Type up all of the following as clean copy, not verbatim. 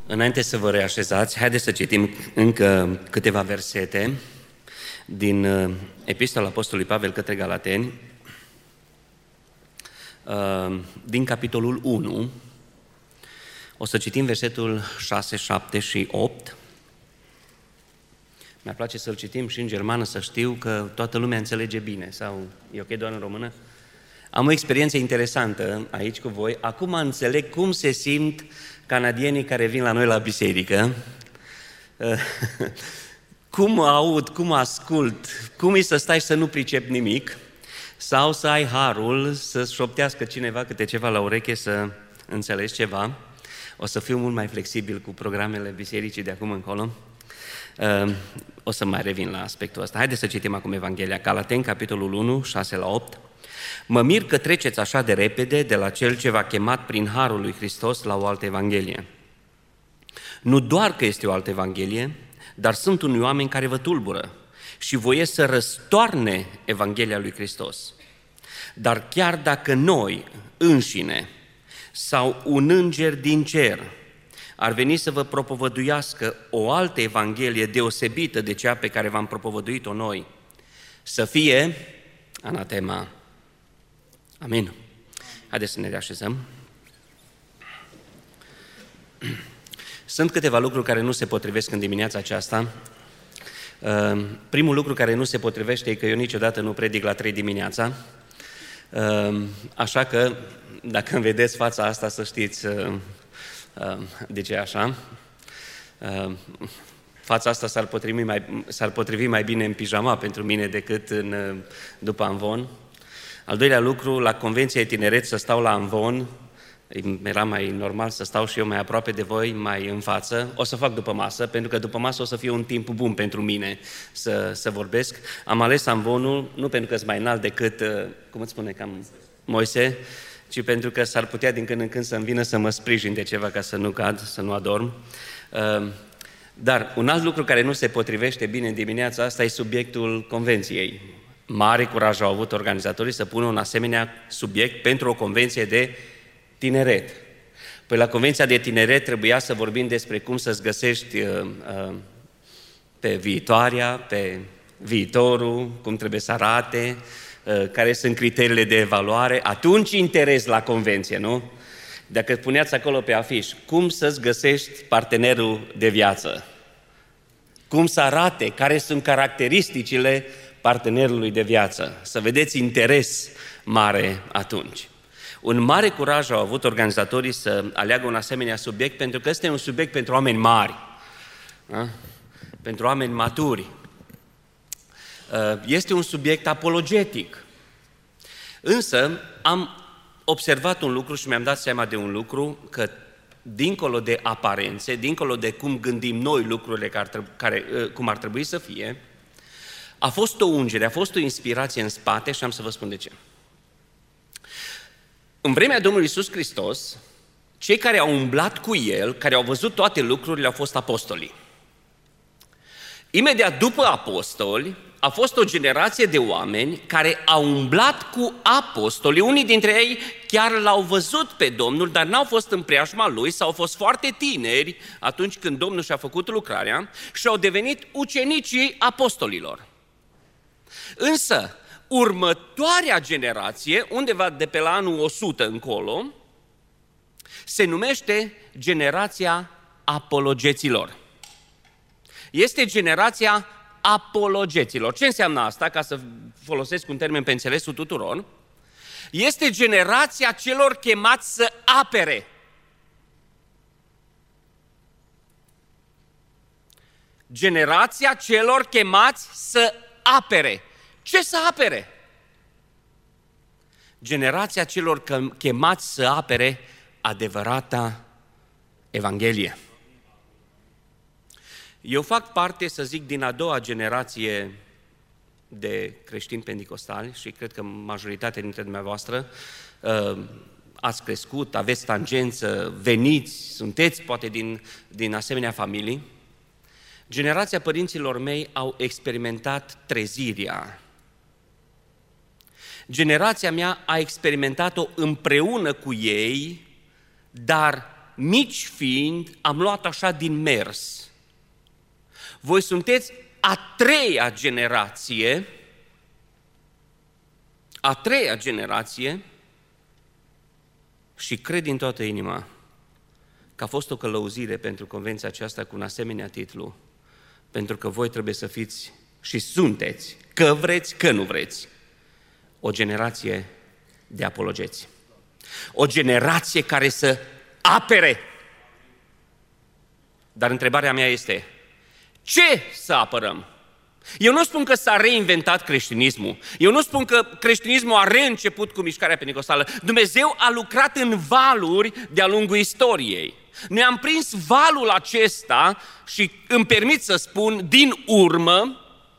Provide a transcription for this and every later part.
Înainte să vă reașezați, haideți să citim încă câteva versete din Epistola Apostolului Pavel către Galateni, din capitolul 1. O să citim versetul 6, 7 și 8. Mi-ar place să-l citim și în germană, să știu că toată lumea înțelege bine, sau e ok doar în română? Am o experiență interesantă aici cu voi. Acum înțeleg cum se simt canadienii care vin la noi la biserică, cum aud, cum ascult, cum e să stai și să nu pricep nimic, sau să ai harul să șoptească cineva câte ceva la ureche să înțelegi ceva. O să fiu mult mai flexibil cu programele bisericii de acum încolo. O să mai revin la aspectul ăsta. Haideți să citim acum Evanghelia. Galateni, capitolul 1, 6 la 8. Mă mir că treceți așa de repede de la Cel ce v-a chemat prin harul lui Hristos la o altă Evanghelie. Nu doar că este o altă Evanghelie, dar sunt unii oameni care vă tulbură și voiesc să răstoarne Evanghelia lui Hristos. Dar chiar dacă noi înșine sau un înger din cer ar veni să vă propovăduiască o altă Evanghelie deosebită de cea pe care v-am propovăduit-o noi, să fie anatema. Amin. Haideți să ne reașezăm. Sunt câteva lucruri care nu se potrivesc în dimineața aceasta. Primul lucru care nu se potrivește e că eu niciodată nu predic la 3 dimineața. Așa că, dacă îmi vedeți fața asta, să știți de ce așa. Fața asta s-ar potrivi mai bine în pijama pentru mine decât după amvon. Al doilea lucru, la Convenția de Tineret să stau la amvon, era mai normal să stau și eu mai aproape de voi, mai în față. O să fac după masă, pentru că după masă o să fie un timp bun pentru mine să vorbesc. Am ales amvonul, nu pentru că sunt mai înalt decât, cum îți spune, cam Moise, ci pentru că s-ar putea din când în când să-mi vină să mă sprijin de ceva ca să nu cad, să nu adorm. Dar un alt lucru care nu se potrivește bine în dimineața asta e subiectul convenției. Mare curaj au avut organizatorii să pună un asemenea subiect pentru o convenție de tineret. Păi la convenția de tineret trebuia să vorbim despre cum să-ți găsești pe viitoarea, pe viitorul, cum trebuie să arate, care sunt criteriile de evaluare. Atunci interes la convenție, nu? Dacă puneați acolo pe afiș, cum să-ți găsești partenerul de viață, cum să arate, care sunt caracteristicile partenerului de viață, să vedeți interes mare atunci. Un mare curaj au avut organizatorii să aleagă un asemenea subiect, pentru că este un subiect pentru oameni mari, da? Pentru oameni maturi. Este un subiect apologetic. Însă am observat un lucru și mi-am dat seama de un lucru, că dincolo de aparențe, dincolo de cum gândim noi lucrurile cum ar trebui să fie, a fost o ungere, a fost o inspirație în spate și am să vă spun de ce. În vremea Domnului Iisus Hristos, cei care au umblat cu El, care au văzut toate lucrurile, au fost apostolii. Imediat după apostoli, a fost o generație de oameni care au umblat cu apostolii. Unii dintre ei chiar l-au văzut pe Domnul, dar n-au fost în preajma Lui sau au fost foarte tineri atunci când Domnul și-a făcut lucrarea și au devenit ucenicii apostolilor. Însă, următoarea generație, undeva de pe la anul 100 încolo, se numește generația apologeților. Este generația apologeților. Ce înseamnă asta, ca să folosesc un termen pe înțelesul tuturor? Este generația celor chemați să apere. Generația celor chemați să apere. Ce să apere? Generația celor chemați să apere adevărata Evanghelie. Eu fac parte, să zic, din a doua generație de creștini penticostali și cred că majoritatea dintre dumneavoastră ați crescut, aveți tangență, veniți, sunteți poate din asemenea familii. Generația părinților mei au experimentat trezirea. Generația mea a experimentat-o împreună cu ei, dar mici fiind, am luat așa din mers. Voi sunteți a treia generație și cred din toată inima că a fost o călăuzire pentru convenția aceasta cu un asemenea titlu, pentru că voi trebuie să fiți și sunteți, că vreți, că nu vreți, o generație de apologeți. O generație care să apere. Dar întrebarea mea este, ce să apărăm? Eu nu spun că s-a reinventat creștinismul. Eu nu spun că creștinismul a reînceput cu mișcarea penticostală. Dumnezeu a lucrat în valuri de-a lungul istoriei. Noi am prins valul acesta și îmi permit să spun din urmă,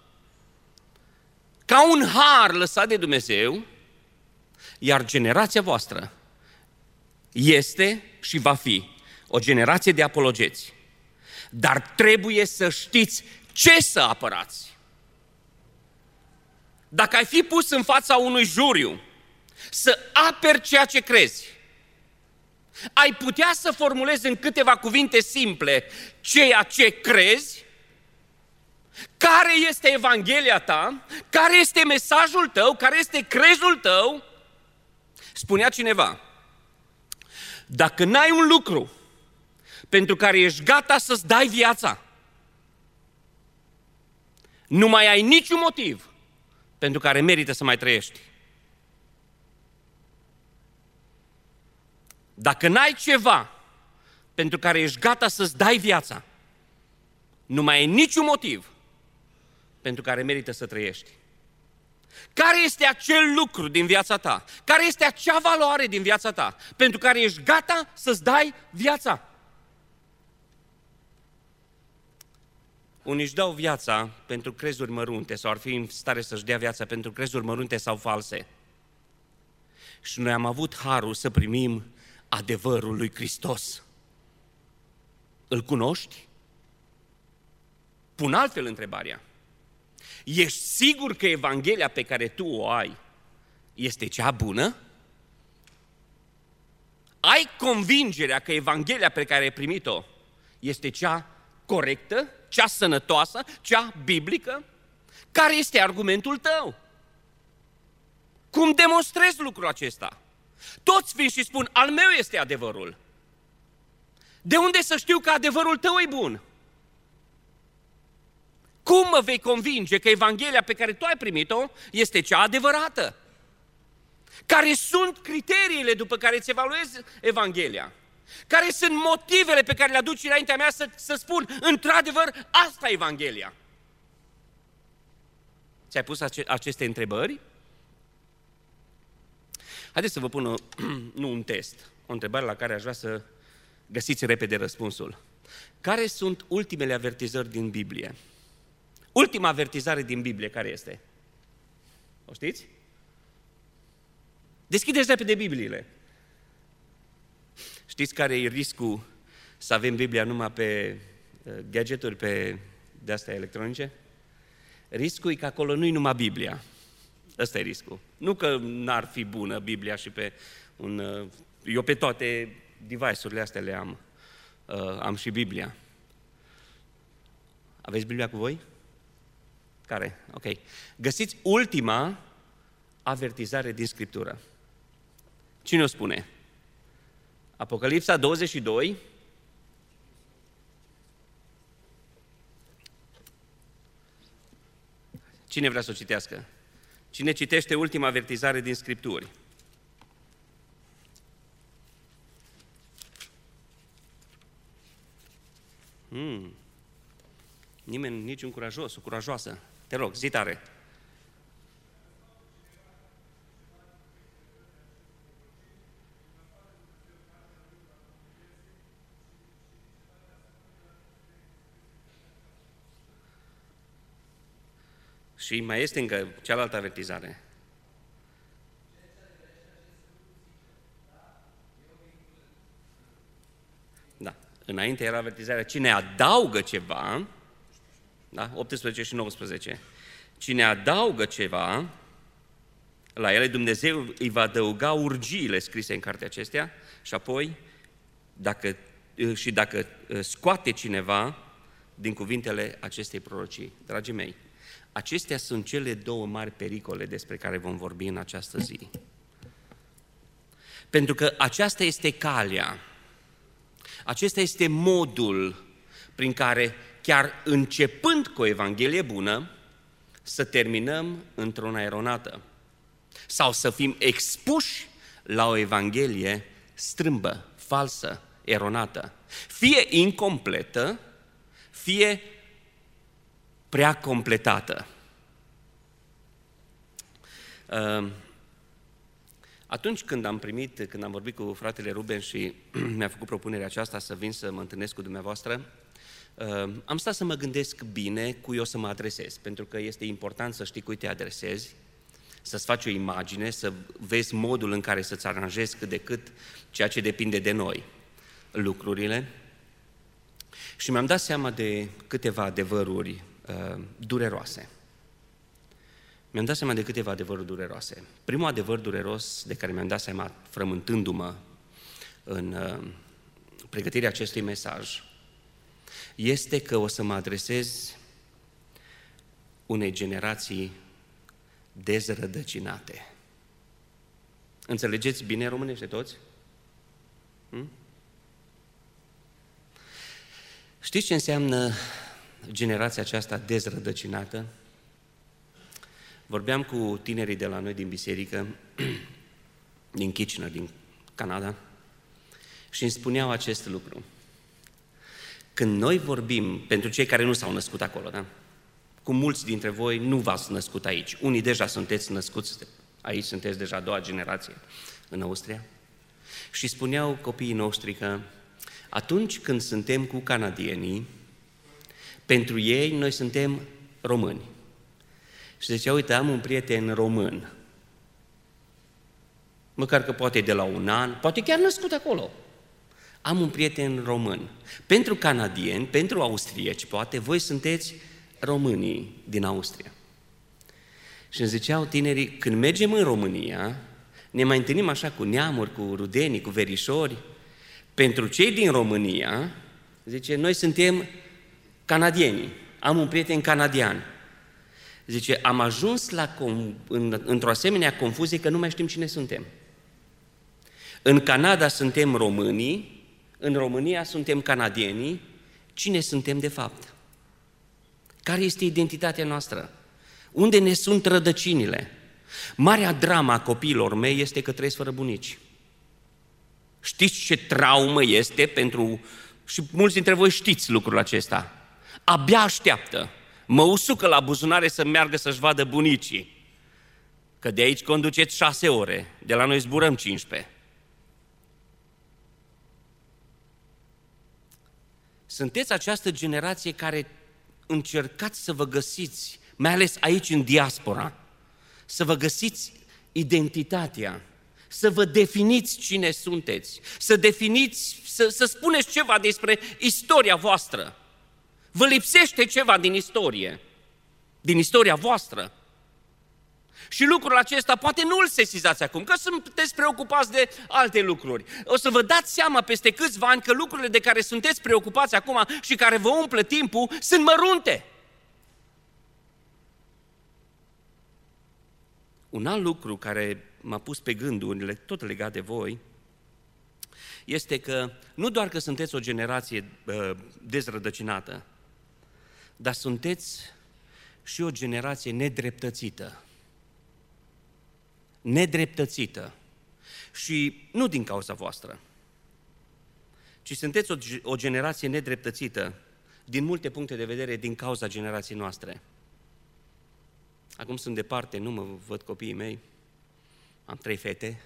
ca un har lăsat de Dumnezeu, iar generația voastră este și va fi o generație de apologeți. Dar trebuie să știți ce să apărați. Dacă ai fi pus în fața unui juriu să aperi ceea ce crezi, ai putea să formulezi în câteva cuvinte simple ceea ce crezi, care este Evanghelia ta, care este mesajul tău, care este crezul tău. Spunea cineva, dacă n-ai un lucru pentru care ești gata să-ți dai viața, nu mai ai niciun motiv pentru care merită să mai trăiești. Dacă n-ai ceva pentru care ești gata să-ți dai viața, nu mai ai niciun motiv pentru care merită să trăiești. Care este acel lucru din viața ta? Care este acea valoare din viața ta pentru care ești gata să-ți dai viața? Unii își dau viața pentru crezuri mărunte sau ar fi în stare să-și dea viața pentru crezuri mărunte sau false. Și noi am avut harul să primim adevărul lui Hristos. Îl cunoști? Pun altfel întrebarea. Ești sigur că Evanghelia pe care tu o ai este cea bună? Ai convingerea că Evanghelia pe care ai primit-o este cea corectă, cea sănătoasă, cea biblică? Care este argumentul tău? Cum demonstrezi lucrul acesta? Toți vin și spun, al meu este adevărul. De unde să știu că adevărul tău e bun? Cum mă vei convinge că Evanghelia pe care tu ai primit-o este cea adevărată? Care sunt criteriile după care îți evaluezi Evanghelia? Care sunt motivele pe care le aduci înaintea mea să spun, într-adevăr, asta e Evanghelia? Ți-ai pus aceste întrebări? Haideți să vă pun un test, o întrebare la care aș vrea să găsiți repede răspunsul. Care sunt ultimele avertizări din Biblie? Ultima avertizare din Biblie care este? O știți? Deschideți repede Bibliile. Știți care e riscul să avem Biblia numai pe gadgeturi, pe de-astea electronice? Riscul e că acolo nu-i numai Biblia. Ăsta e riscul. Nu că n-ar fi bună Biblia și pe un... Eu pe toate device-urile astea le am. Am și Biblia. Aveți Biblia cu voi? Care? Ok. Găsiți ultima avertizare din Scriptură. Cine o spune? Apocalipsa 22. Cine vrea să o citească? Cine citește ultima avertizare din Scripturi? Nimeni, niciun curajos, o curajoasă. Te rog, zi tare. Și mai este încă cealaltă avertizare. Da. Înainte era avertizarea, cine adaugă ceva, da? 18 și 19. Cine adaugă ceva, la ele Dumnezeu îi va adăuga urgiile scrise în cartea acestea și apoi, dacă și dacă scoate cineva din cuvintele acestei prorocii. Dragii mei, acestea sunt cele două mari pericole despre care vom vorbi în această zi. Pentru că aceasta este calea, acesta este modul prin care, chiar începând cu o Evanghelie bună, să terminăm într-una eronată sau să fim expuși la o Evanghelie strâmbă, falsă, eronată, fie incompletă, fie prea completată. Atunci când am vorbit cu fratele Ruben și mi-a făcut propunerea aceasta să vin să mă întâlnesc cu dumneavoastră, am stat să mă gândesc bine cui o să mă adresez, pentru că este important să știi cui te adresezi, să-ți faci o imagine, să vezi modul în care să-ți aranjezi cât de cât ceea ce depinde de noi, lucrurile. Și mi-am dat seama de câteva adevăruri dureroase. Primul adevăr dureros de care mi-am dat seama, frământându-mă în pregătirea acestui mesaj, este că o să mă adresez unei generații dezrădăcinate. Înțelegeți bine românește toți? Știți ce înseamnă generația aceasta dezrădăcinată? Vorbeam cu tinerii de la noi din biserică, din Kitchener, din Canada, și îmi spuneau acest lucru. Când noi vorbim, pentru cei care nu s-au născut acolo, da? Cu mulți dintre voi nu v-ați născut aici. Unii deja sunteți născuți aici, sunteți deja a doua generație în Austria. Și spuneau copiii noștri că atunci când suntem cu canadienii, pentru ei noi suntem români. Și zicea, uite, am un prieten român, măcar că poate de la un an, poate chiar născut acolo. Am un prieten român. Pentru canadieni, pentru austrieci, poate, voi sunteți românii din Austria. Și îmi ziceau tinerii, când mergem în România, ne mai întâlnim așa cu neamuri, cu rudenii, cu verișori. Pentru cei din România, zice, noi suntem canadieni. Am un prieten canadian. Zice, am ajuns într-o asemenea confuzie că nu mai știm cine suntem. În Canada suntem românii, în România suntem canadienii. Cine suntem de fapt? Care este identitatea noastră? Unde ne sunt rădăcinile? Marea drama a copiilor mei este că trăiesc fără bunici. Știți ce traumă este pentru... Și mulți dintre voi știți lucrul acesta. Abia așteaptă. Mă usucă la buzunare să meargă să-și vadă bunicii. Că de aici conduceți 6 ore, de la noi zburăm 15. Sunteți această generație care încercați să vă găsiți, mai ales aici în diaspora, să vă găsiți identitatea, să vă definiți cine sunteți, să spuneți ceva despre istoria voastră. Vă lipsește ceva din istoria voastră. Și lucrul acesta poate nu îl sesizați acum, că sunteți preocupați de alte lucruri. O să vă dați seama peste câțiva ani că lucrurile de care sunteți preocupați acum și care vă umplă timpul sunt mărunte. Un alt lucru care m-a pus pe gânduri, tot legat de voi, este că nu doar că sunteți o generație dezrădăcinată, dar sunteți și o generație nedreptățită. Nedreptățită. Și nu din cauza voastră, ci sunteți o generație nedreptățită din multe puncte de vedere din cauza generației noastre. Acum sunt departe, nu mă văd copiii mei, am 3 fete,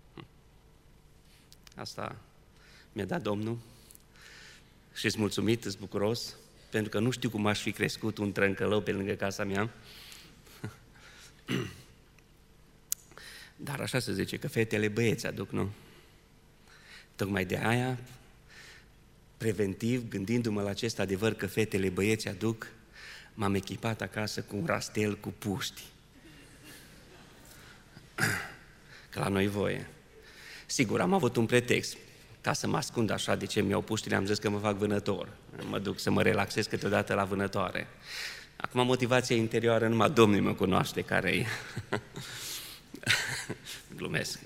asta mi-a dat Domnul și sunt mulțumit, sunt bucuros, pentru că nu știu cum aș fi crescut un trâncălău pe lângă casa mea. Dar așa se zice, că fetele băieți aduc, nu? Tocmai de aia, preventiv, gândindu-mă la acest adevăr că fetele băieți aduc, m-am echipat acasă cu un rastel cu puști. Că la noi voie. Sigur, am avut un pretext. ca să mă ascund așa de ce mi-au puștile, am zis că mă fac vânător. Mă duc să mă relaxez câteodată la vânătoare. Acum motivația interioară numai Domnul mă cunoaște care-i. Glumesc.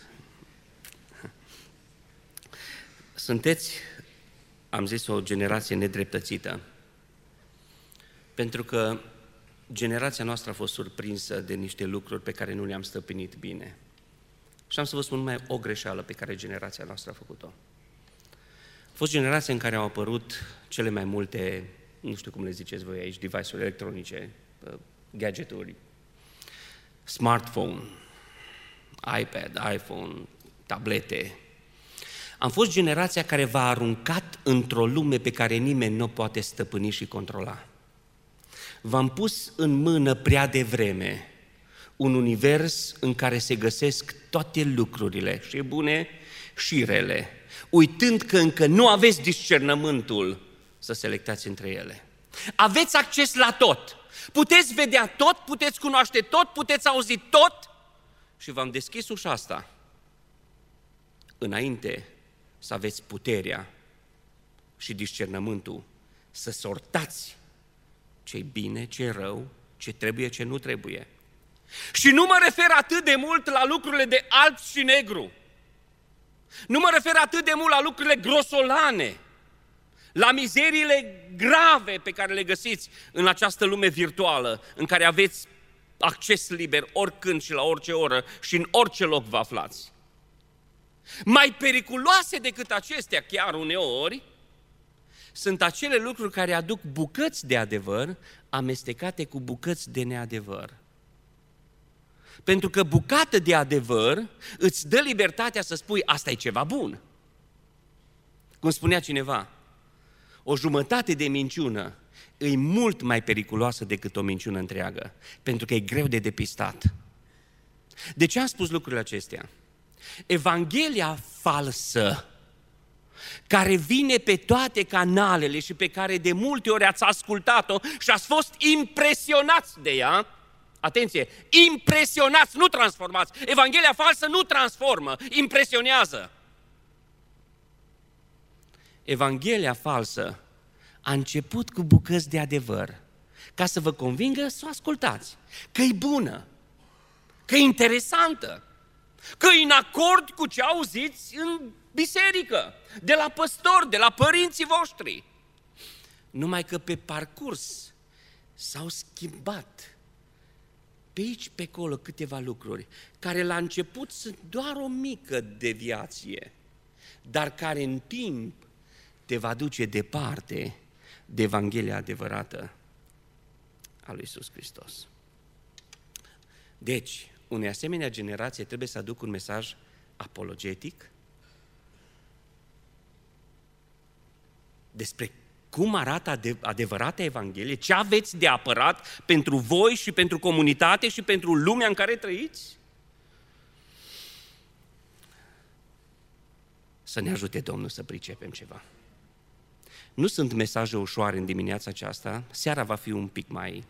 Sunteți, am zis, o generație nedreptățită, pentru că generația noastră a fost surprinsă de niște lucruri pe care nu le-am stăpânit bine. Și am să vă spun numai o greșeală pe care generația noastră a făcut-o. A fost generația în care au apărut cele mai multe, nu știu cum le ziceți voi aici, device-uri electronice, gadgeturi, smartphone, iPad, iPhone, tablete. Am fost generația care v-a aruncat într-o lume pe care nimeni nu o poate stăpâni și controla. V-am pus în mână prea devreme un univers în care se găsesc toate lucrurile, și bune și rele, uitând că încă nu aveți discernământul să selectați între ele. Aveți acces la tot, puteți vedea tot, puteți cunoaște tot, puteți auzi tot și v-am deschis ușa asta înainte să aveți puterea și discernământul să sortați ce-i bine, ce-i rău, ce trebuie, ce nu trebuie. Și nu mă refer atât de mult la lucrurile de alb și negru. Nu mă refer atât de mult la lucrurile grosolane, la mizeriile grave pe care le găsiți în această lume virtuală, în care aveți acces liber oricând și la orice oră și în orice loc vă aflați. Mai periculoase decât acestea, chiar uneori, sunt acele lucruri care aduc bucăți de adevăr amestecate cu bucăți de neadevăr. Pentru că bucată de adevăr îți dă libertatea să spui asta e ceva bun. Cum spunea cineva, o jumătate de minciună e mult mai periculoasă decât o minciună întreagă, pentru că e greu de depistat. De ce am spus lucrurile acestea? Evanghelia falsă, care vine pe toate canalele și pe care de multe ori ați ascultat-o și ați fost impresionați de ea, atenție, impresionați, nu transformați. Evanghelia falsă nu transformă, impresionează. Evanghelia falsă a început cu bucăți de adevăr, ca să vă convingă să o ascultați, că e bună, că e interesantă, că e în acord cu ce auziți în biserică, de la păstori, de la părinții voștri. Numai că pe parcurs s-au schimbat pe aici, pe acolo câteva lucruri, care la început sunt doar o mică deviație, dar care în timp te va duce departe de Evanghelia adevărată a lui Iisus Hristos. Deci, unei asemenea generație trebuie să aduc un mesaj apologetic despre cum arată adevărata Evanghelie, ce aveți de apărat pentru voi și pentru comunitate și pentru lumea în care trăiți? Să ne ajute Domnul să pricepem ceva. Nu sunt mesaje ușoare în dimineața aceasta, seara va fi un pic mai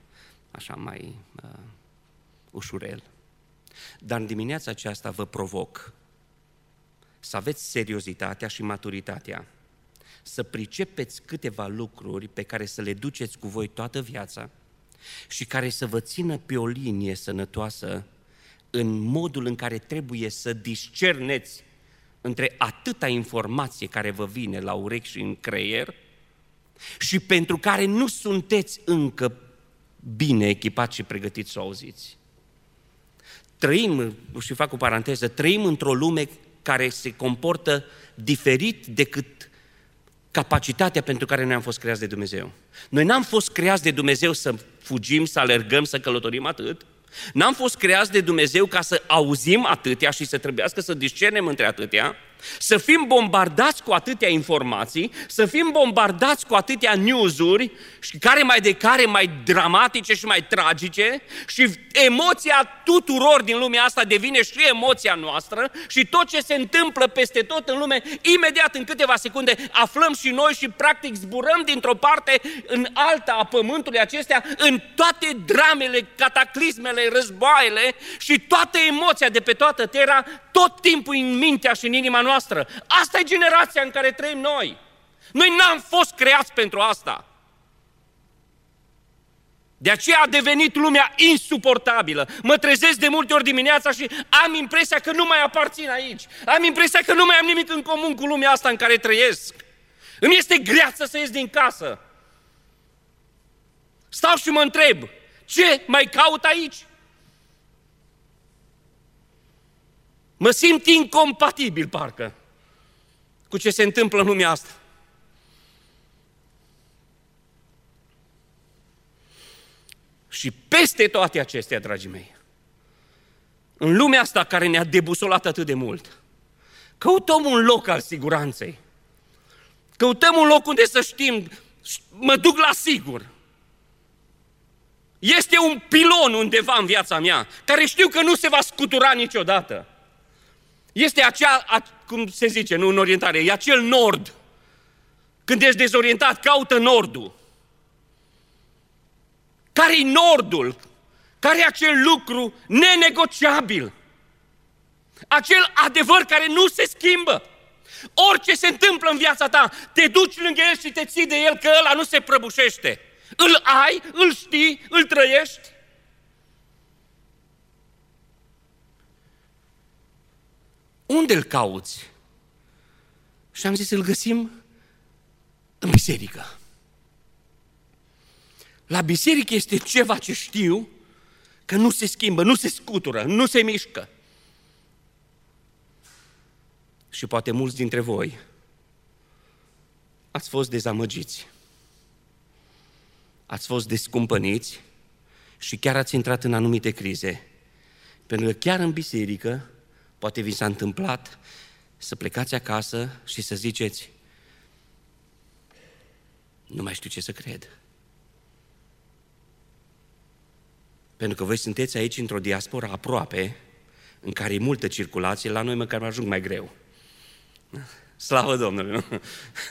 ușurel. Dar în dimineața aceasta vă provoc să aveți seriozitatea și maturitatea să pricepeți câteva lucruri pe care să le duceți cu voi toată viața și care să vă țină pe o linie sănătoasă în modul în care trebuie să discerneți între atâta informație care vă vine la urechi și în creier și pentru care nu sunteți încă bine echipați și pregătiți să o auziți. Trăim, și fac o paranteză, trăim într-o lume care se comportă diferit decât capacitatea pentru care noi am fost creați de Dumnezeu. Noi n-am fost creați de Dumnezeu să fugim, să alergăm, să călătorim atât. N-am fost creați de Dumnezeu ca să auzim atâtea și să trebuiască să discernem între atâtea, să fim bombardați cu atâtea informații, să fim bombardați cu atâtea news-uri, care mai dramatice și mai tragice, și emoția tuturor din lumea asta devine și emoția noastră și tot ce se întâmplă peste tot în lume, imediat în câteva secunde aflăm și noi și practic zburăm dintr-o parte în alta a pământului acestea, în toate dramele, cataclismele, războaiele și toată emoția de pe toată terra tot timpul în mintea și în inima noastră. Asta e generația în care trăim noi. Noi n-am fost creați pentru asta. De aceea a devenit lumea insuportabilă. Mă trezesc de multe ori dimineața și am impresia că nu mai aparțin aici. Am impresia că nu mai am nimic în comun cu lumea asta în care trăiesc. Îmi este greață să ies din casă. Stau și mă întreb, ce mai caut aici? Mă simt incompatibil, parcă, cu ce se întâmplă în lumea asta. Și peste toate acestea, dragii mei, în lumea asta care ne-a debusolat atât de mult, căutăm un loc al siguranței. Căutăm un loc unde să știm, mă duc la sigur. Este un pilon undeva în viața mea, care știu că nu se va scutura niciodată. Este cum se zice, nu în orientare, e acel nord. Când ești dezorientat, caută nordul. Care-i nordul? Care-i acel lucru nenegociabil? Acel adevăr care nu se schimbă. Orice se întâmplă în viața ta, te duci lângă el și te ții de el, că ăla nu se prăbușește. Îl ai, îl știi, îl trăiești. Unde îl cauți? Și am zis, îl găsim în biserică. La biserică este ceva ce știu că nu se schimbă, nu se scutură, nu se mișcă. Și poate mulți dintre voi ați fost dezamăgiți, ați fost descumpăniți și chiar ați intrat în anumite crize. Pentru că chiar în biserică poate vi s-a întâmplat să plecați acasă și să ziceți, nu mai știu ce să cred. Pentru că voi sunteți aici într-o diaspora aproape, în care e multă circulație, la noi măcar mă ajung mai greu. Slavă Domnului, nu?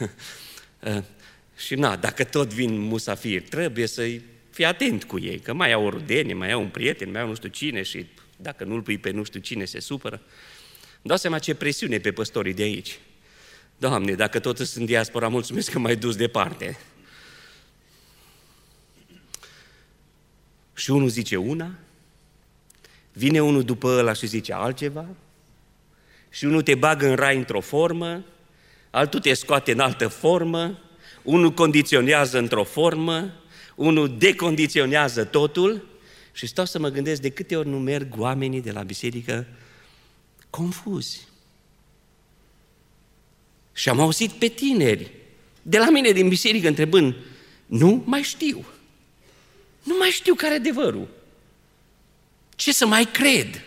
Și dacă tot vin musafiri, trebuie să-i fii atent cu ei, că mai au o rudenie, mai au un prieten, mai au nu știu cine și dacă nu-l pui pe nu știu cine se supără. Îmi dau seama ce presiune pe păstorii de aici. Doamne, dacă tot sunt în diaspora, mulțumesc că m-ai dus departe. Și unul zice una, vine unul după ăla și zice altceva, și unul te bagă în rai într-o formă, altul te scoate în altă formă, unul condiționează într-o formă, unul decondiționează totul și stau să mă gândesc de câte ori nu merg oamenii de la biserică confuzi. Și am auzit pe tineri de la mine din biserică întrebând, nu mai știu care e adevărul. Ce să mai cred?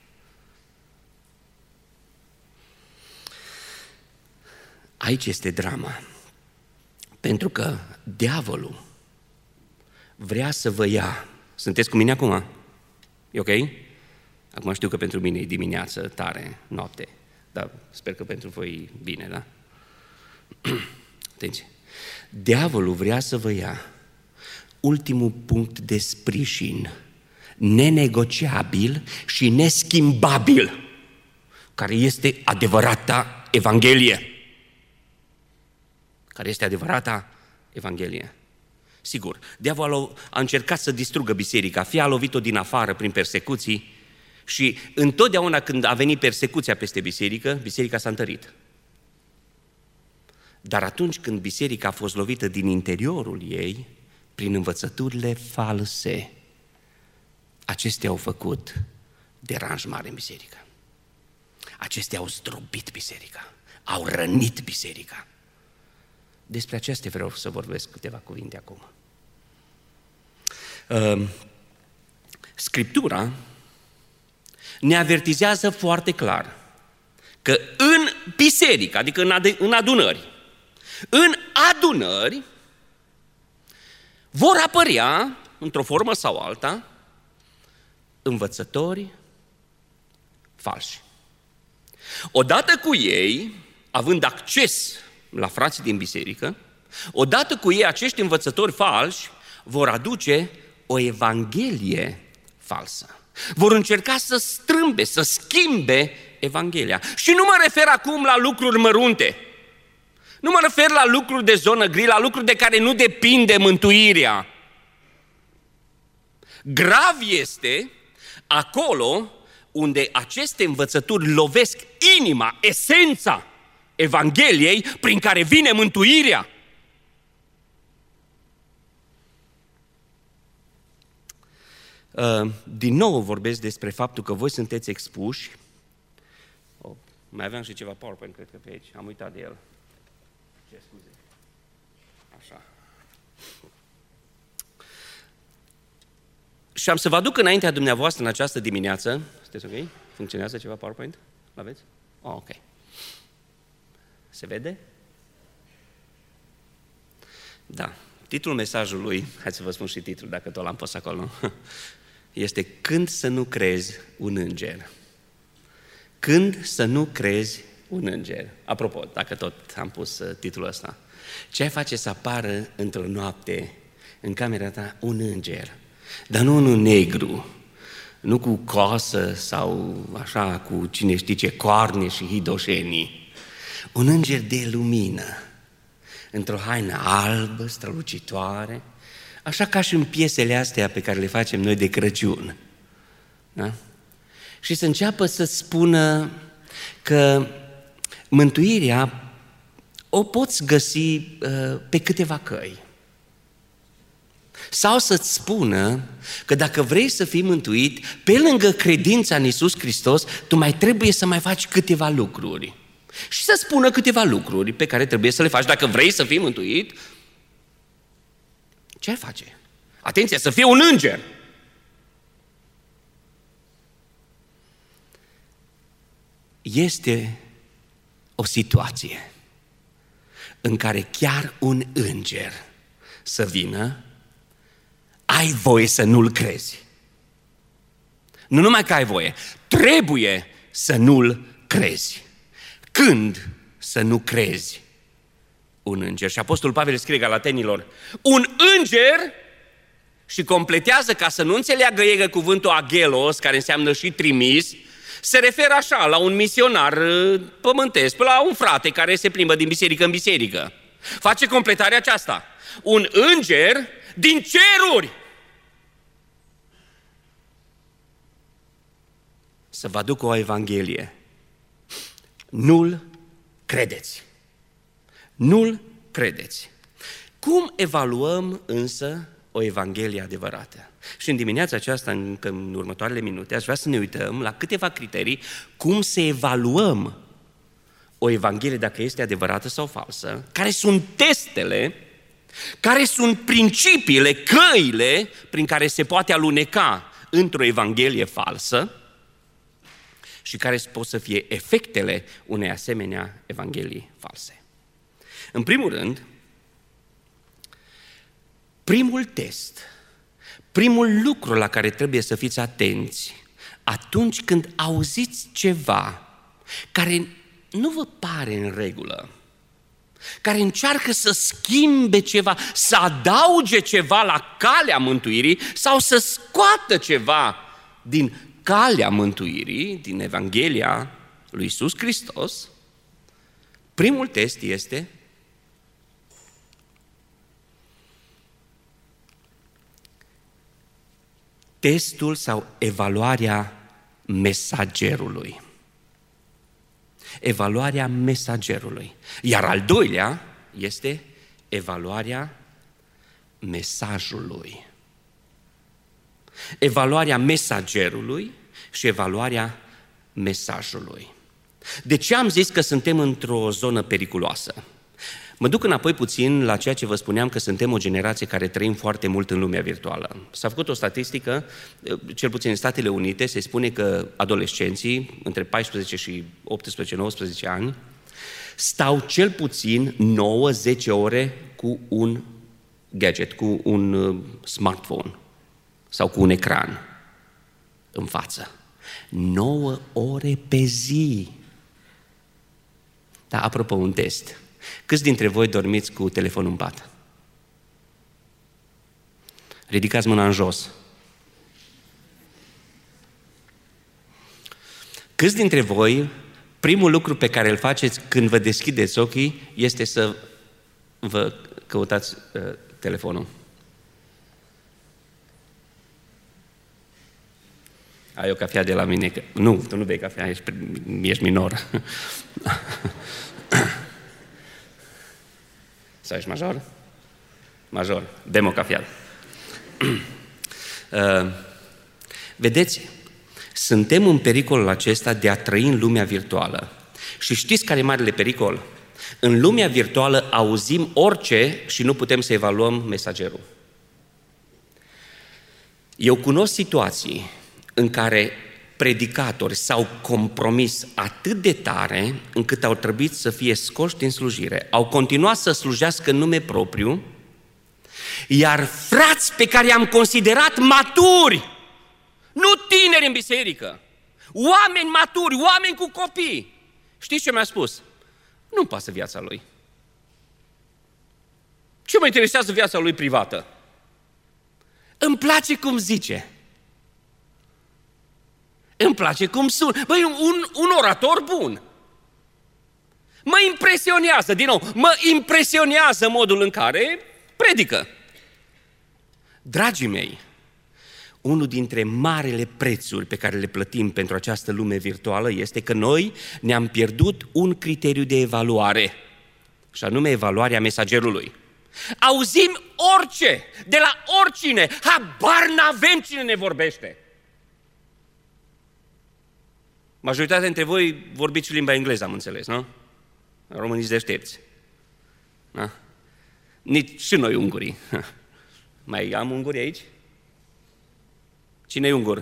Aici este drama. Pentru că diavolul vrea să vă ia. Sunteți cu mine acum? E ok? Acum știu că pentru mine e dimineață, tare, noapte. Dar sper că pentru voi e bine, da? Atenție. Diavolul vrea să vă ia ultimul punct de sprijin, nenegociabil și neschimbabil, care este adevărata Evanghelie. Care este adevărata Evanghelie. Sigur, diavolul a încercat să distrugă biserica, fie a lovit-o din afară prin persecuții și întotdeauna când a venit persecuția peste biserică, biserica s-a întărit. Dar atunci când biserica a fost lovită din interiorul ei, prin învățăturile false, acestea au făcut deranj mare în biserică. Acestea au zdrobit biserica, au rănit biserica. Despre acestea vreau să vorbesc câteva cuvinte acum. Scriptura ne avertizează foarte clar că în biserică, adică în adunări, vor apărea, într-o formă sau alta, învățători falși. Odată cu ei, având acces la frații din biserică, odată cu ei acești învățători falși vor aduce o evanghelie falsă. Vor încerca să strâmbe, să schimbe Evanghelia. Și nu mă refer acum la lucruri mărunte. Nu mă refer la lucruri de zonă gri, la lucruri de care nu depinde mântuirea. Grav este acolo unde aceste învățături lovesc inima, esența Evangheliei prin care vine mântuirea. Din nou vorbesc despre faptul că voi sunteți expuși. Mai aveam și ceva PowerPoint, cred că pe aici, am uitat de el. Ce scuze. Așa. Și am să vă aduc înaintea dumneavoastră în această dimineață. Sunteți ok? Funcționează ceva PowerPoint? L-aveți? Oh, ok. Se vede? Da. Titlul mesajului, hai să vă spun și titlul, dacă tot l-am pus acolo, este Când să nu crezi un înger. Când să nu crezi un înger. Apropo, dacă tot am pus titlul ăsta, ce ai face să apară într-o noapte în camera ta un înger, dar nu unul negru, nu cu coasă sau așa cu cine știe ce coarne și hidoșenii, un înger de lumină, într-o haină albă, strălucitoare, așa ca și în piesele astea pe care le facem noi de Crăciun. Da? Și să înceapă să spună că mântuirea o poți găsi pe câteva căi. Sau să-ți spună că dacă vrei să fii mântuit, pe lângă credința în Iisus Hristos, tu mai trebuie să mai faci câteva lucruri. Și să spună câteva lucruri pe care trebuie să le faci. Dacă vrei să fii mântuit, ce ai face? Atenție, să fie un înger! Este o situație în care chiar un înger să vină, ai voie să nu-l crezi. Nu numai că ai voie, trebuie să nu-l crezi. Când să nu crezi un înger? Și Apostolul Pavel scrie Galatenilor, un înger, și completează ca să nu înțeleagă ei cuvântul agelos, care înseamnă și trimis, se referă așa la un misionar pământesc, la un frate care se plimbă din biserică în biserică. Face completarea aceasta. Un înger din ceruri să vă aducă o evanghelie. Nu-l credeți. Nu-l credeți. Cum evaluăm însă o evanghelie adevărată? Și în dimineața aceasta, în următoarele minute, aș vrea să ne uităm la câteva criterii cum să evaluăm o evanghelie dacă este adevărată sau falsă, care sunt testele, care sunt principiile, căile prin care se poate aluneca într-o evanghelie falsă și care pot să fie efectele unei asemenea evanghelii false. În primul rând, primul test, primul lucru la care trebuie să fiți atenți atunci când auziți ceva care nu vă pare în regulă, care încearcă să schimbe ceva, să adauge ceva la calea mântuirii sau să scoată ceva din calea mântuirii, din Evanghelia lui Iisus Hristos, primul test este testul sau evaluarea mesagerului. Evaluarea mesagerului. Iar al doilea este evaluarea mesajului. Evaluarea mesagerului și evaluarea mesajului. De ce am zis că suntem într-o zonă periculoasă? Mă duc înapoi puțin la ceea ce vă spuneam, că suntem o generație care trăim foarte mult în lumea virtuală. S-a făcut o statistică, cel puțin în Statele Unite, se spune că adolescenții între 14 și 18-19 ani stau cel puțin 9-10 ore cu un gadget, cu un smartphone sau cu un ecran în față. 9 ore pe zi. Da, apropo, un test. Câți dintre voi dormiți cu telefonul în pat? Ridicați mâna în jos. Câți dintre voi, primul lucru pe care îl faceți când vă deschideți ochii este să vă căutați telefonul? Ai o cafea de la mine? Nu, tu nu bei cafea, ești minor. Sau ești major? Major, bem o cafea. Vedeți, suntem în pericolul acesta de a trăi în lumea virtuală. Și știți care e marele pericol? În lumea virtuală auzim orice și nu putem să evaluăm mesagerul. Eu cunosc situații în care predicatori s-au compromis atât de tare încât au trebuit să fie scoși din slujire. Au continuat să slujească în nume propriu, iar frați pe care i-am considerat maturi, nu tineri în biserică, oameni maturi, oameni cu copii, știți ce mi-a spus? Nu-mi pasă viața lui. Ce mă interesează viața lui privată? Îmi place cum zice. Îmi place cum sună. Băi, un orator bun. Mă impresionează, din nou, mă impresionează modul în care predică. Dragii mei, unul dintre marele prețuri pe care le plătim pentru această lume virtuală este că noi ne-am pierdut un criteriu de evaluare, și anume evaluarea mesagerului. Auzim orice, de la oricine, habar n-avem cine ne vorbește. Majoritatea dintre voi vorbiți limba engleză, am înțeles, nu? Românii deștepți. Da? Nici și noi ungurii. Mai am unguri aici? Cine e ungur?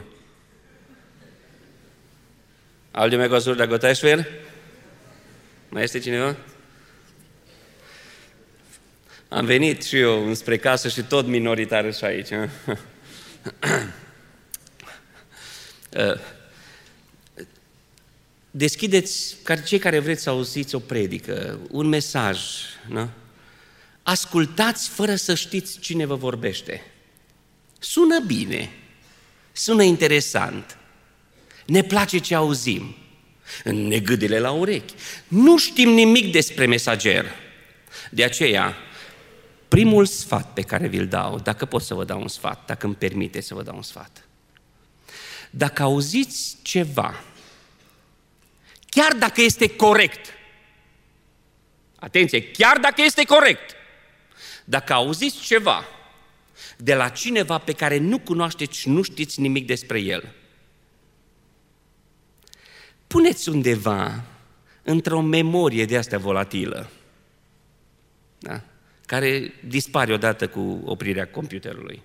Alguém mai de Gotesfer? Mai este cineva? Am venit și eu înspre casă și tot minoritar și aici. Deschideți, cei care vreți să auziți o predică, un mesaj, nu? Ascultați fără să știți cine vă vorbește. Sună bine, sună interesant, ne place ce auzim, ne gâdile la urechi. Nu știm nimic despre mesager. De aceea, primul sfat pe care vi-l dau, dacă pot să vă dau un sfat, dacă îmi permite să vă dau un sfat. Dacă auziți ceva, chiar dacă este corect, atenție, chiar dacă este corect, dacă auziți ceva de la cineva pe care nu cunoașteți și nu știți nimic despre el, puneți undeva într-o memorie de astea volatilă, da? Care dispare odată cu oprirea computerului.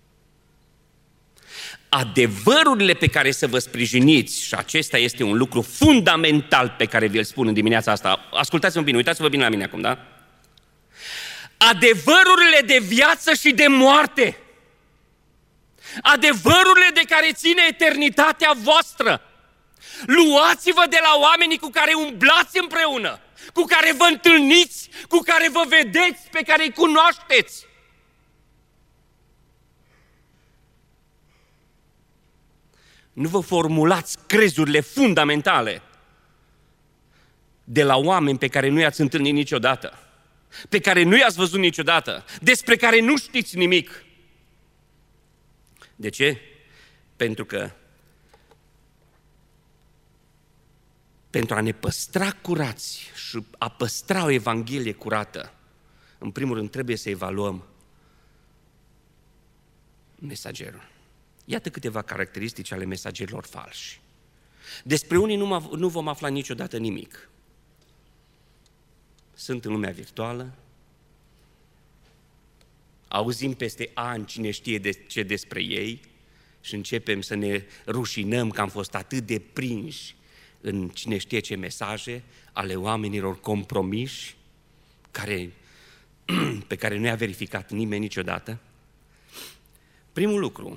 Adevărurile pe care să vă sprijiniți, și acesta este un lucru fundamental pe care vi-l spun în dimineața asta, ascultați-mă bine, uitați-vă bine la mine acum, da? Adevărurile de viață și de moarte, adevărurile de care ține eternitatea voastră, luați-vă de la oamenii cu care umblați împreună, cu care vă întâlniți, cu care vă vedeți, pe care îi cunoașteți. Nu vă formulați crezurile fundamentale de la oameni pe care nu i-ați întâlnit niciodată, pe care nu i-ați văzut niciodată, despre care nu știți nimic. De ce? Pentru că pentru a ne păstra curați și a păstra o Evanghelie curată, în primul rând trebuie să evaluăm mesagerul. Iată câteva caracteristici ale mesagerilor falși. Despre unii nu vom afla niciodată nimic. Sunt în lumea virtuală, auzim peste ani cine știe ce despre ei și începem să ne rușinăm că am fost atât de prinși în cine știe ce mesaje ale oamenilor compromiși pe care nu i-a verificat nimeni niciodată. Primul lucru,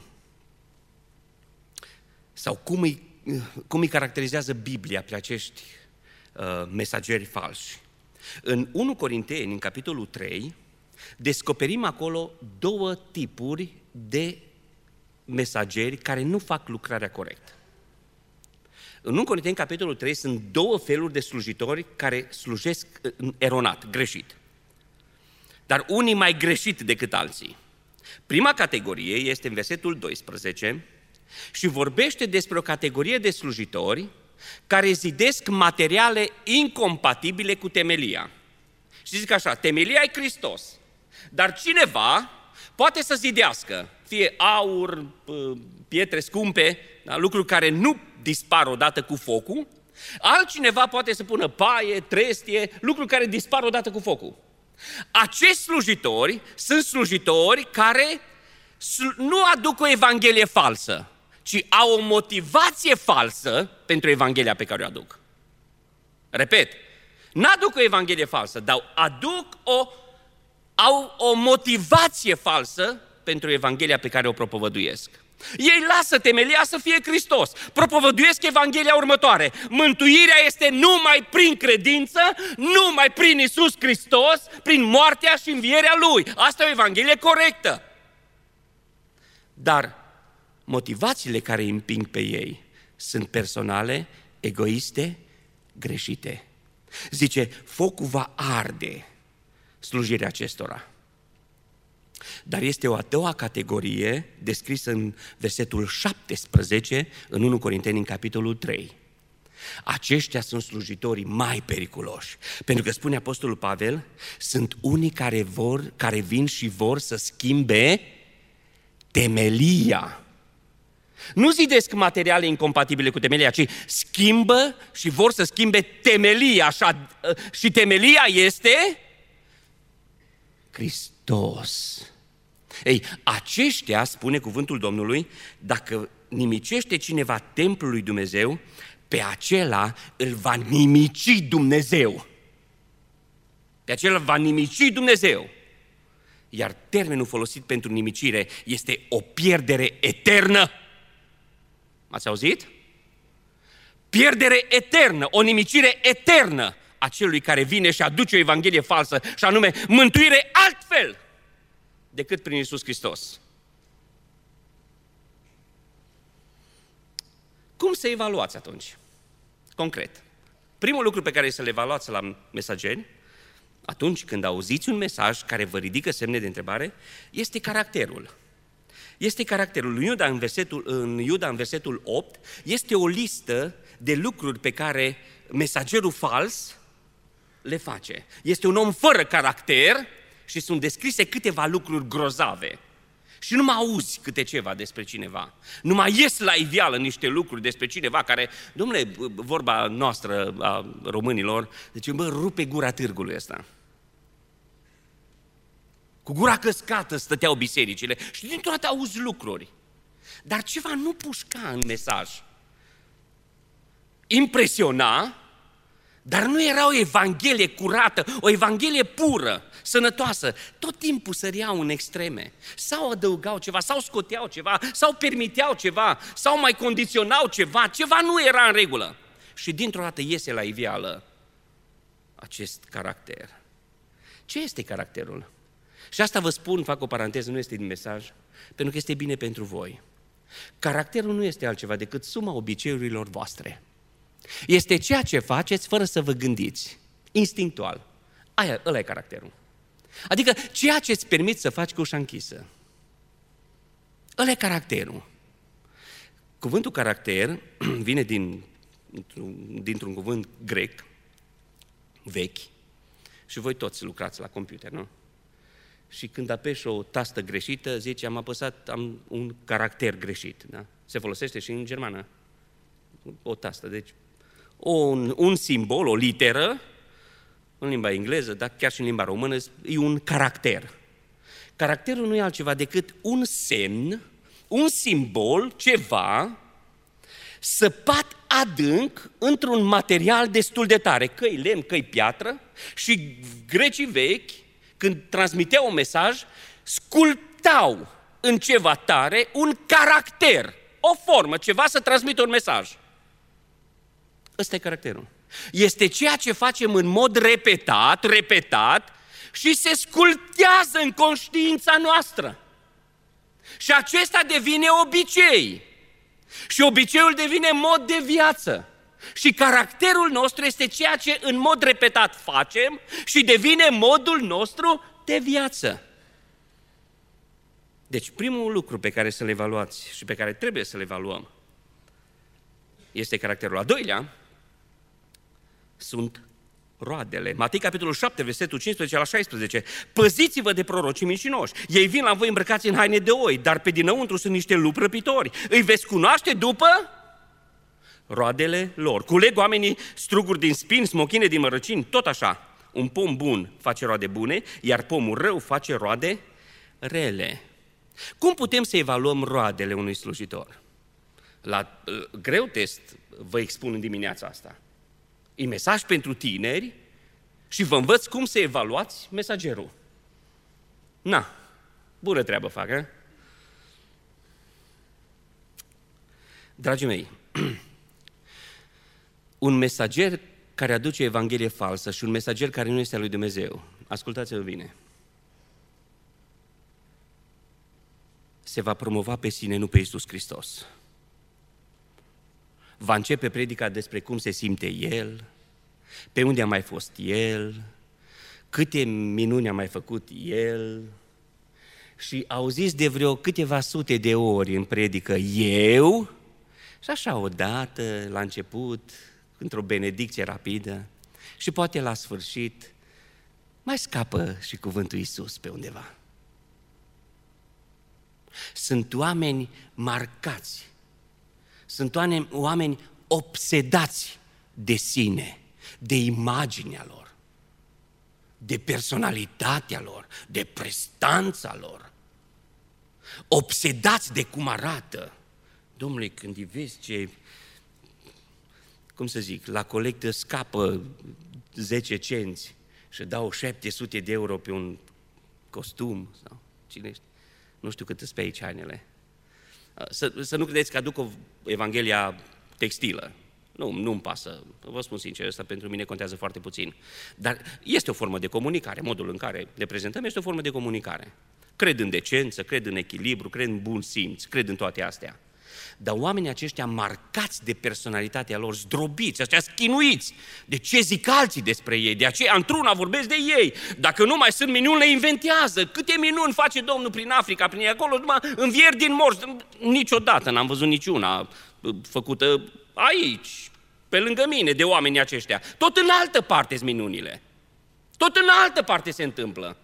sau cum îi caracterizează Biblia pe acești mesageri falși. În 1 Corinteni, în capitolul 3, descoperim acolo două tipuri de mesageri care nu fac lucrarea corectă. În 1 Corinteni, capitolul 3, sunt două feluri de slujitori care slujesc eronat, greșit. Dar unii mai greșit decât alții. Prima categorie este în versetul 12 și vorbește despre o categorie de slujitori care zidesc materiale incompatibile cu temelia. Și zic așa, temelia e Hristos, dar cineva poate să zidească, fie aur, pietre scumpe, da, lucruri care nu dispar odată cu focul, altcineva poate să pună paie, trestie, lucruri care dispar odată cu focul. Acești slujitori sunt slujitori care nu aduc o evanghelie falsă, ci au o motivație falsă pentru evanghelia pe care o aduc. Repet, n-aduc o evanghelie falsă, dar au o motivație falsă pentru evanghelia pe care o propovăduiesc. Ei lasă temelia să fie Hristos. Propovăduiesc evanghelia următoare. Mântuirea este numai prin credință, numai prin Iisus Hristos, prin moartea și învierea Lui. Asta e o evanghelie corectă. Dar motivațiile care îi împing pe ei sunt personale, egoiste, greșite. Zice, focul va arde slujirea acestora. Dar este o a doua categorie descrisă în versetul 17 în 1 Corinteni, în capitolul 3. Aceștia sunt slujitorii mai periculoși, pentru că spune Apostolul Pavel, sunt unii care vin și vor să schimbe temelia. Nu zidesc materiale incompatibile cu temelia, ci schimbă și vor să schimbe temelia. Și temelia este Hristos. Ei, aceștia, spune cuvântul Domnului, dacă nimicește cineva templul lui Dumnezeu, pe acela îl va nimici Dumnezeu. Pe acela îl va nimici Dumnezeu. Iar termenul folosit pentru nimicire este o pierdere eternă. Ați auzit? Pierdere eternă, o nimicire eternă a celui care vine și aduce o evanghelie falsă, și anume mântuire altfel decât prin Iisus Hristos. Cum să evaluați atunci? Concret. Primul lucru pe care să-l evaluați la mesageri, atunci când auziți un mesaj care vă ridică semne de întrebare, este caracterul. Este caracterul. În Iuda, în versetul 8, este o listă de lucruri pe care mesagerul fals le face. Este un om fără caracter și sunt descrise câteva lucruri grozave. Și nu mai auzi câte ceva despre cineva. Nu mai ies la iveală niște lucruri despre cineva care, dom'le, vorba noastră a românilor, deci, rupe gura târgului ăsta. Cu gura căscată stăteau bisericile și dintr-o dată auzi lucruri. Dar ceva nu pușca în mesaj. Impresiona, dar nu era o evanghelie curată, o evanghelie pură, sănătoasă. Tot timpul săreau în extreme. Sau adăugau ceva, sau scoteau ceva, sau permiteau ceva, sau mai condiționau ceva. Ceva nu era în regulă. Și dintr-o dată iese la iveală acest caracter. Ce este caracterul? Și asta vă spun, fac o paranteză, nu este din mesaj, pentru că este bine pentru voi. Caracterul nu este altceva decât suma obiceiurilor voastre. Este ceea ce faceți fără să vă gândiți, instinctual. Ăla e caracterul. Adică ceea ce îți permiți să faci cu ușa închisă. Ăla e caracterul. Cuvântul caracter vine dintr-un cuvânt grec, vechi, și voi toți lucrați la computer, nu? Și când apeși o tastă greșită, zice, am un caracter greșit. Da? Se folosește și în germană. O tastă, deci un simbol, o literă, în limba engleză, dar chiar și în limba română, e un caracter. Caracterul nu e altceva decât un semn, un simbol, ceva, săpat adânc într-un material destul de tare, că-i lemn, că-i piatră, și grecii vechi, când transmiteau un mesaj, sculptau în ceva tare un caracter, o formă, ceva să transmită un mesaj. Ăsta e caracterul. Este ceea ce facem în mod repetat și se sculptează în conștiința noastră. Și acesta devine obicei. Și obiceiul devine mod de viață. Și caracterul nostru este ceea ce în mod repetat facem și devine modul nostru de viață. Deci primul lucru pe care să-l evaluați și pe care trebuie să-l evaluăm este caracterul. Al doilea sunt roadele. Matei, capitolul 7, versetul 15 la 16. Păziți-vă de prorocii mincinoși. Ei vin la voi îmbrăcați în haine de oi, dar pe dinăuntru sunt niște lupi răpitori. Îi veți cunoaște după roadele lor. Culeg oamenii struguri din spini, smochine din mărăcini, tot așa. Un pom bun face roade bune, iar pomul rău face roade rele. Cum putem să evaluăm roadele unui slujitor? La greu test vă expun în dimineața asta. E mesaj pentru tineri și vă învăț cum să evaluați mesagerul. Na, bună treabă fac, a? Dragii mei, un mesager care aduce Evanghelie falsă și un mesager care nu este al lui Dumnezeu, ascultați-vă bine, se va promova pe sine, nu pe Iisus Hristos. Va începe predica despre cum se simte el, pe unde a mai fost el, câte minuni a mai făcut el. Și auziți de vreo câteva sute de ori în predică eu, și așa odată, la început, într-o benedicție rapidă, și poate la sfârșit mai scapă și cuvântul Iisus pe undeva. Sunt oameni marcați, sunt oameni obsedați de sine, de imaginea lor, de personalitatea lor, de prestanța lor, obsedați de cum arată. Domnule, când îi vezi ce, cum să zic, la colectă scapă 10 cenți și dau 700 de euro pe un costum, sau cine știe, nu știu cât îți pe aici hainele. Să nu credeți că aduc o Evanghelia textilă. Nu-mi pasă, vă spun sincer, asta pentru mine contează foarte puțin. Dar este o formă de comunicare, modul în care le prezentăm este o formă de comunicare. Cred în decență, cred în echilibru, cred în bun simț, cred în toate astea. Dar oamenii aceștia marcați de personalitatea lor, zdrobiți, aceștia schinuiți, de ce zic alții despre ei, de aceea într-una vorbesc de ei, dacă nu mai sunt minuni, le inventează. Câte minuni face Domnul prin Africa, prin acolo, numai învieri din morți. Niciodată n-am văzut niciuna făcută aici, pe lângă mine, de oamenii aceștia. Tot în altă parte sunt minunile. Tot în altă parte se întâmplă.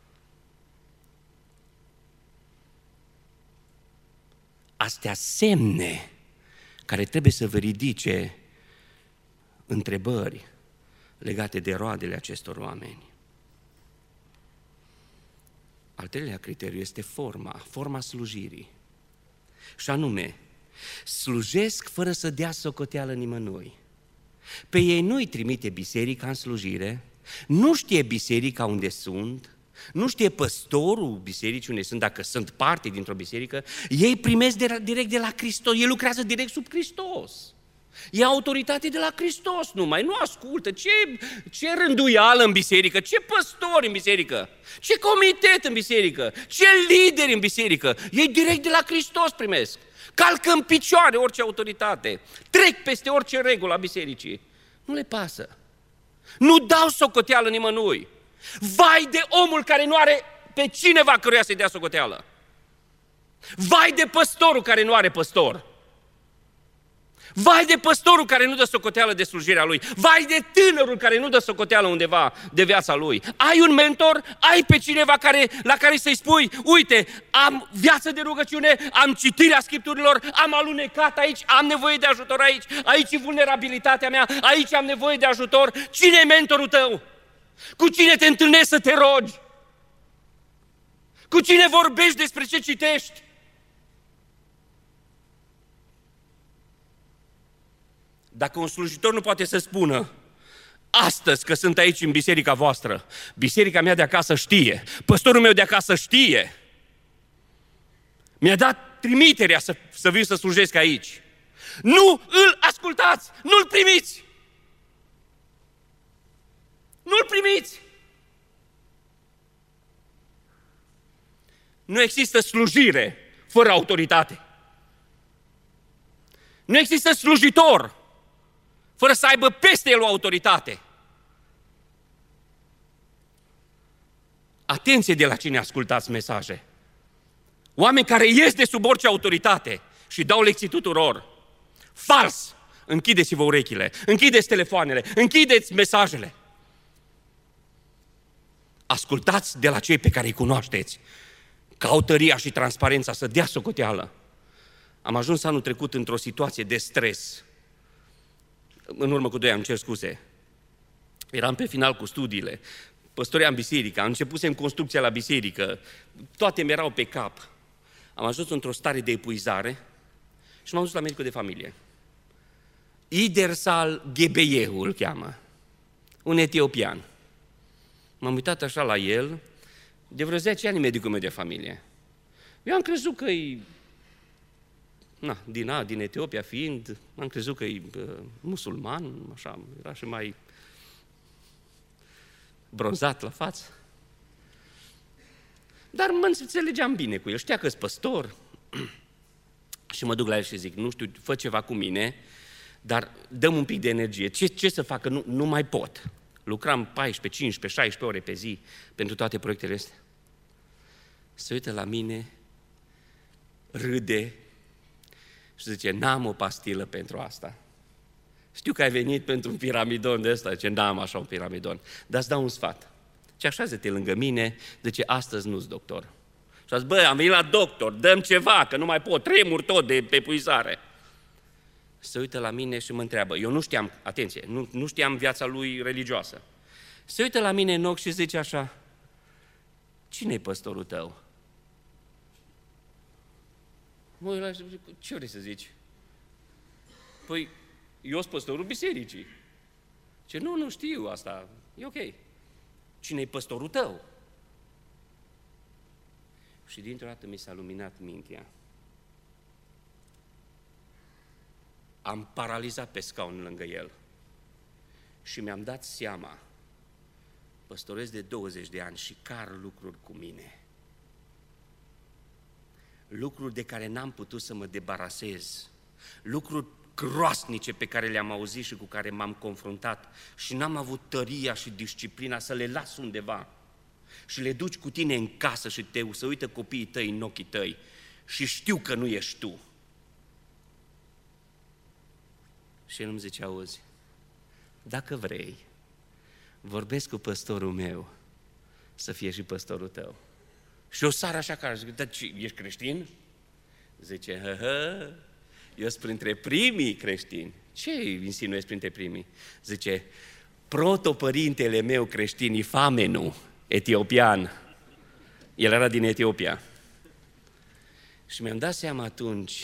Astea semne care trebuie să vă ridice întrebări legate de roadele acestor oameni. Al treilea criteriu este forma slujirii. Și anume, slujesc fără să dea socoteală nimănui. Pe ei nu-i trimite biserica în slujire, nu știe biserica unde sunt, nu știe păstorul bisericii unde sunt, dacă sunt parte dintr-o biserică, ei primesc direct de la Hristos, ei lucrează direct sub Hristos. E autoritate de la Hristos numai, nu ascultă. Ce rânduială în biserică, ce păstori în biserică, ce comitet în biserică, ce lideri în biserică, ei direct de la Hristos primesc. Calcă în picioare orice autoritate, trec peste orice regulă a bisericii. Nu le pasă. Nu dau socoteală nimănui. Vai de omul care nu are pe cineva căruia să-i dea socoteală. Vai de păstorul care nu are păstor. Vai de păstorul care nu dă socoteală de slujirea lui. Vai de tânărul care nu dă socoteală undeva de viața lui. Ai un mentor? Ai pe cineva la care să-i spui, uite, am viață de rugăciune, am citirea Scripturilor, am alunecat aici, am nevoie de ajutor aici, aici e vulnerabilitatea mea, aici am nevoie de ajutor. Cine e mentorul tău? Cu cine te întâlnești să te rogi? Cu cine vorbești despre ce citești? Dacă un slujitor nu poate să spună astăzi că sunt aici în biserica voastră, biserica mea de acasă știe, păstorul meu de acasă știe, mi-a dat trimiterea să vin să slujesc aici. Nu îl ascultați, nu-l primiți! Nu-l primiți! Nu există slujire fără autoritate. Nu există slujitor fără să aibă peste el o autoritate. Atenție de la cine ascultați mesaje. Oameni care ies de sub orice autoritate și dau lecții tuturor. Fals! Închideți-vă urechile, închideți telefoanele, închideți mesajele. Ascultați de la cei pe care îi cunoașteți, ca tăria și transparența să dea socoteală. Am ajuns anul trecut într-o situație de stres. În urmă cu 2 ani, îmi cer scuze. Eram pe final cu studiile, păstoream biserica, începusem construcția la biserică, toate mi erau pe cap. Am ajuns într-o stare de epuizare și m-am dus la medicul de familie. Idersal Gebeyehu îl cheamă, un etiopian. M-am uitat așa la el, de vreo 10 ani medicul meu de familie. Eu am crezut că e, din Etiopia fiind, am crezut că e musulman, așa, era și mai bronzat la față. Dar mă înțelegeam bine cu el, știa că-s păstor. Și mă duc la el și zic, nu știu, fă ceva cu mine, dar dăm un pic de energie. Ce să fac? Că nu mai pot. Lucram 14, 15, 16 ore pe zi pentru toate proiectele astea. Se uită la mine, râde și zice, n-am o pastilă pentru asta. Știu că ai venit pentru un piramidon de ăsta. Zice, n-am așa un piramidon, dar îți dau un sfat. Și așează-te lângă mine, zice, astăzi nu-s doctor. Și a zis, bă, am venit la doctor, dăm ceva, că nu mai pot, tremur tot de epuizare. Se uită la mine și mă întreabă, eu nu știam, atenție, nu știam viața lui religioasă. Se uită la mine în ochi și zice așa, cine-i păstorul tău? Mă uit la și zic, ce vrei să zici? Păi, eu sunt păstorul bisericii. Ce nu știu asta, e ok. Cine-i păstorul tău? Și dintr-o dată mi s-a luminat mintea. Am paralizat pe scaun lângă el și mi-am dat seama, păstoresc de 20 de ani și car lucruri cu mine. Lucruri de care n-am putut să mă debarasez, lucruri groasnice pe care le-am auzit și cu care m-am confruntat și n-am avut tăria și disciplina să le las undeva și le duci cu tine în casă și se uită copiii tăi în ochii tăi și știu că nu ești tu. Și el îmi zice, auzi, dacă vrei, vorbesc cu păstorul meu să fie și păstorul tău. Și eu sar așa care zic, dar ce, ești creștin? Zice, eu sunt printre primii creștini. Ce insinuezi printre primii? Zice, protopărintele meu creștin, Ifamenu, etiopian. El era din Etiopia. Și mi-am dat seama atunci,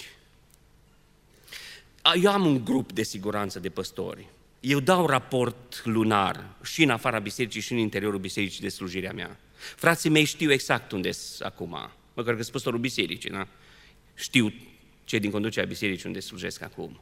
eu am un grup de siguranță de păstori. Eu dau raport lunar și în afara bisericii și în interiorul bisericii de slujirea mea. Frații mei știu exact unde sunt acum, măcar că sunt păstorul bisericii, da? Știu cei din conducerea bisericii unde slujesc acum.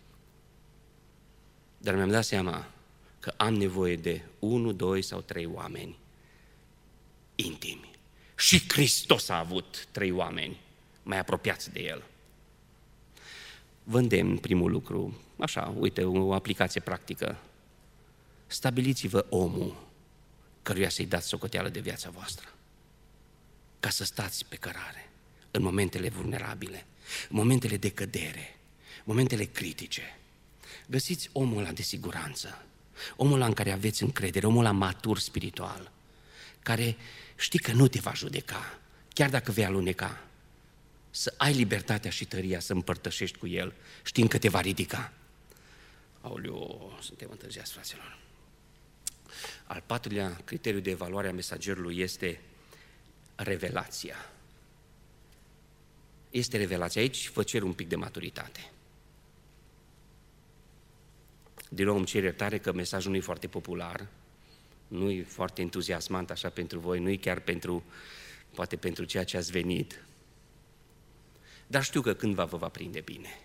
Dar mi-am dat seama că am nevoie de 1, 2 sau 3 oameni intimi. Și Hristos a avut 3 oameni mai apropiați de El. Vă îndemn primul lucru, așa, uite, o aplicație practică. Stabiliți-vă omul căruia să-i dați socoteală de viața voastră, ca să stați pe cărare în momentele vulnerabile, în momentele de cădere, momentele critice. Găsiți omul ăla de siguranță, omul ăla în care aveți încredere, omul ăla matur spiritual, care știi că nu te va judeca, chiar dacă vei aluneca. Să ai libertatea și tăria să împărtășești cu el, știind că te va ridica. Aoleu, suntem întârziați, fraților. Al 4-lea criteriu de evaluare a mesagerului este revelația. Este revelația. Aici vă cer un pic de maturitate. Din nou îmi cer iertare că mesajul nu e foarte popular, nu e foarte entuziasmant așa pentru voi, nu e chiar poate pentru ceea ce ați venit. Dar știu că cândva vă va prinde bine.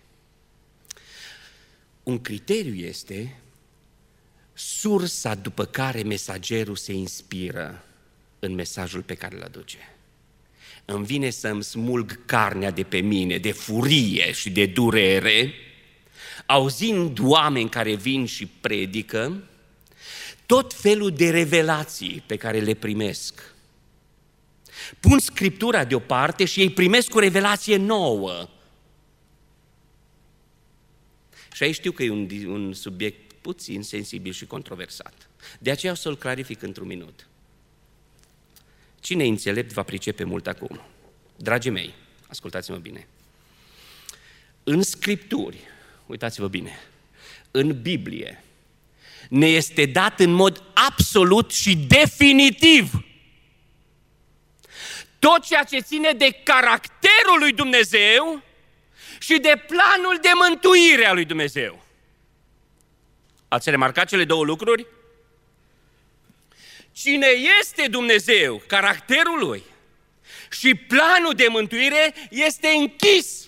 Un criteriu este sursa după care mesagerul se inspiră în mesajul pe care îl aduce. Îmi vine să-mi smulg carnea de pe mine, de furie și de durere, auzind oameni care vin și predică, tot felul de revelații pe care le primesc. Pun Scriptura deoparte și ei primesc o revelație nouă. Și aici știu că e un subiect puțin sensibil și controversat. De aceea o să-l clarific într-un minut. Cine e înțelept va pricepe mult acum. Dragii mei, ascultați-mă bine. În Scripturi, uitați-vă bine, în Biblie, ne este dat în mod absolut și definitiv tot ceea ce ține de caracterul lui Dumnezeu și de planul de mântuire a lui Dumnezeu. Ați remarcat cele două lucruri? Cine este Dumnezeu, caracterul lui și planul de mântuire este închis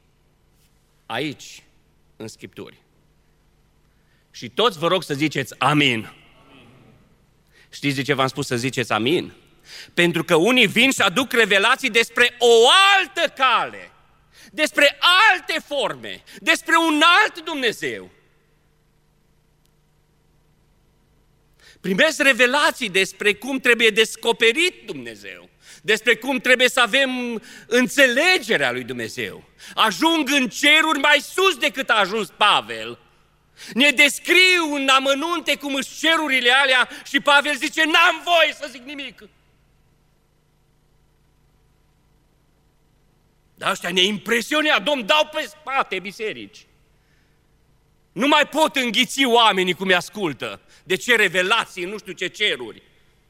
aici, în Scripturi. Și toți vă rog să ziceți amin. Știți de ce v-am spus să ziceți amin? Pentru că unii vin și aduc revelații despre o altă cale, despre alte forme, despre un alt Dumnezeu. Primesc revelații despre cum trebuie descoperit Dumnezeu, despre cum trebuie să avem înțelegerea lui Dumnezeu. Ajung în ceruri mai sus decât a ajuns Pavel. Ne descriu în amănunte cum își cerurile alea și Pavel zice, n-am voie să zic nimic. Dar ăștia ne impresionează, Domn, dau pe spate biserici. Nu mai pot înghiți oamenii cum îi ascultă. De ce revelații, nu știu ce ceruri.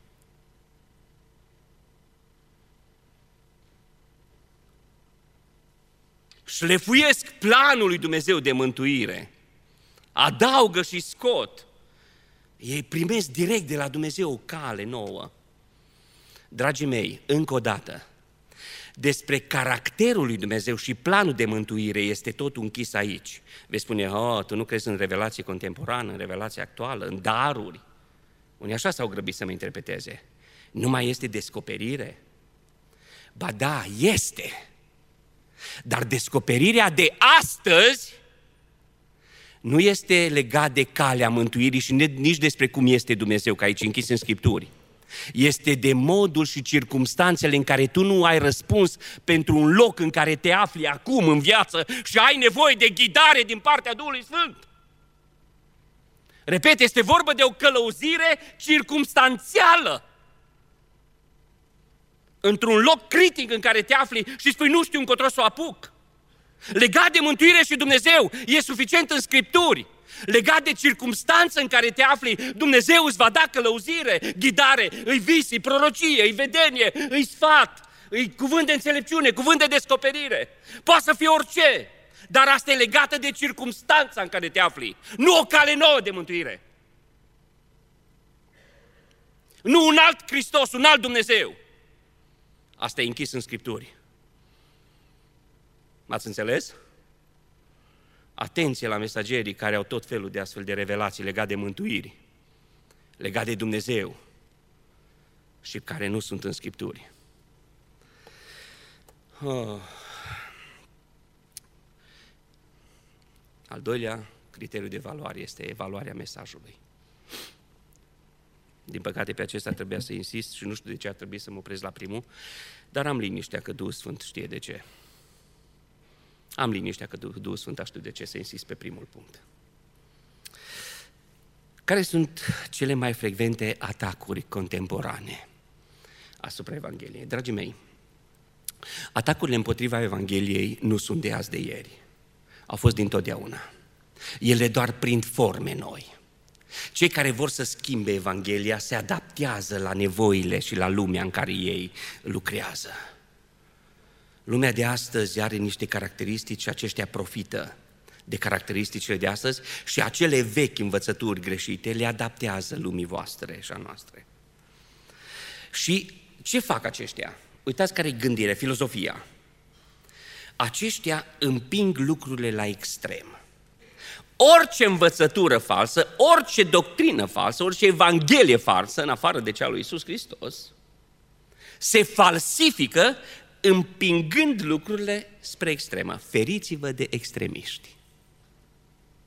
Șlefuiesc planul lui Dumnezeu de mântuire. Adaugă și scot. Ei primesc direct de la Dumnezeu o cale nouă. Dragii mei, încă o dată, despre caracterul lui Dumnezeu și planul de mântuire este totul închis aici. Vei spune, tu nu crezi în revelație contemporană, în revelație actuală, în daruri. Unii așa s-au grăbit să mă interpreteze. Nu mai este descoperire? Ba da, este. Dar descoperirea de astăzi nu este legat de calea mântuirii și nici despre cum este Dumnezeu, că aici închis în Scripturi. Este de modul și circumstanțele în care tu nu ai răspuns pentru un loc în care te afli acum în viață și ai nevoie de ghidare din partea Duhului Sfânt. Repet, este vorba de o călăuzire circumstanțială. Într-un loc critic în care te afli și spui, nu știu încotro să o apuc. Legat de mântuire și Dumnezeu, e suficient în Scripturi. Legat de circumstanță în care te afli, Dumnezeu îți va da călăuzire, ghidare, îi vis, îi prorocie, îi vedenie, îi sfat, îi cuvânt de înțelepciune, cuvânt de descoperire. Poate să fie orice, dar asta e legată de circumstanța în care te afli, nu o cale nouă de mântuire. Nu un alt Hristos, un alt Dumnezeu. Asta e închis în Scripturi. M-ați înțeles? Atenție la mesagerii care au tot felul de astfel de revelații legate de mântuiri, legate de Dumnezeu și care nu sunt în Scripturi. Al doilea criteriu de evaluare este evaluarea mesajului. Din păcate pe acesta trebuia să insist și nu știu de ce ar trebui să mă opresc la primul, dar am liniștea că Duhul Sfânt știe de ce. Am liniștea că Duhul Sfânt a știut de ce să insist pe primul punct. Care sunt cele mai frecvente atacuri contemporane asupra Evangheliei? Dragii mei, atacurile împotriva Evangheliei nu sunt de azi de ieri. Au fost dintotdeauna. Ele doar prind forme noi. Cei care vor să schimbe Evanghelia se adaptează la nevoile și la lumea în care ei lucrează. Lumea de astăzi are niște caracteristici și aceștia profită de caracteristicile de astăzi și acele vechi învățături greșite le adaptează lumii voastre și a noastre. Și ce fac aceștia? Uitați care e gândirea, filozofia. Aceștia împing lucrurile la extrem. Orice învățătură falsă, orice doctrină falsă, orice evanghelie falsă, în afară de cea lui Iisus Hristos, se falsifică împingând lucrurile spre extremă. Feriți-vă de extremiști.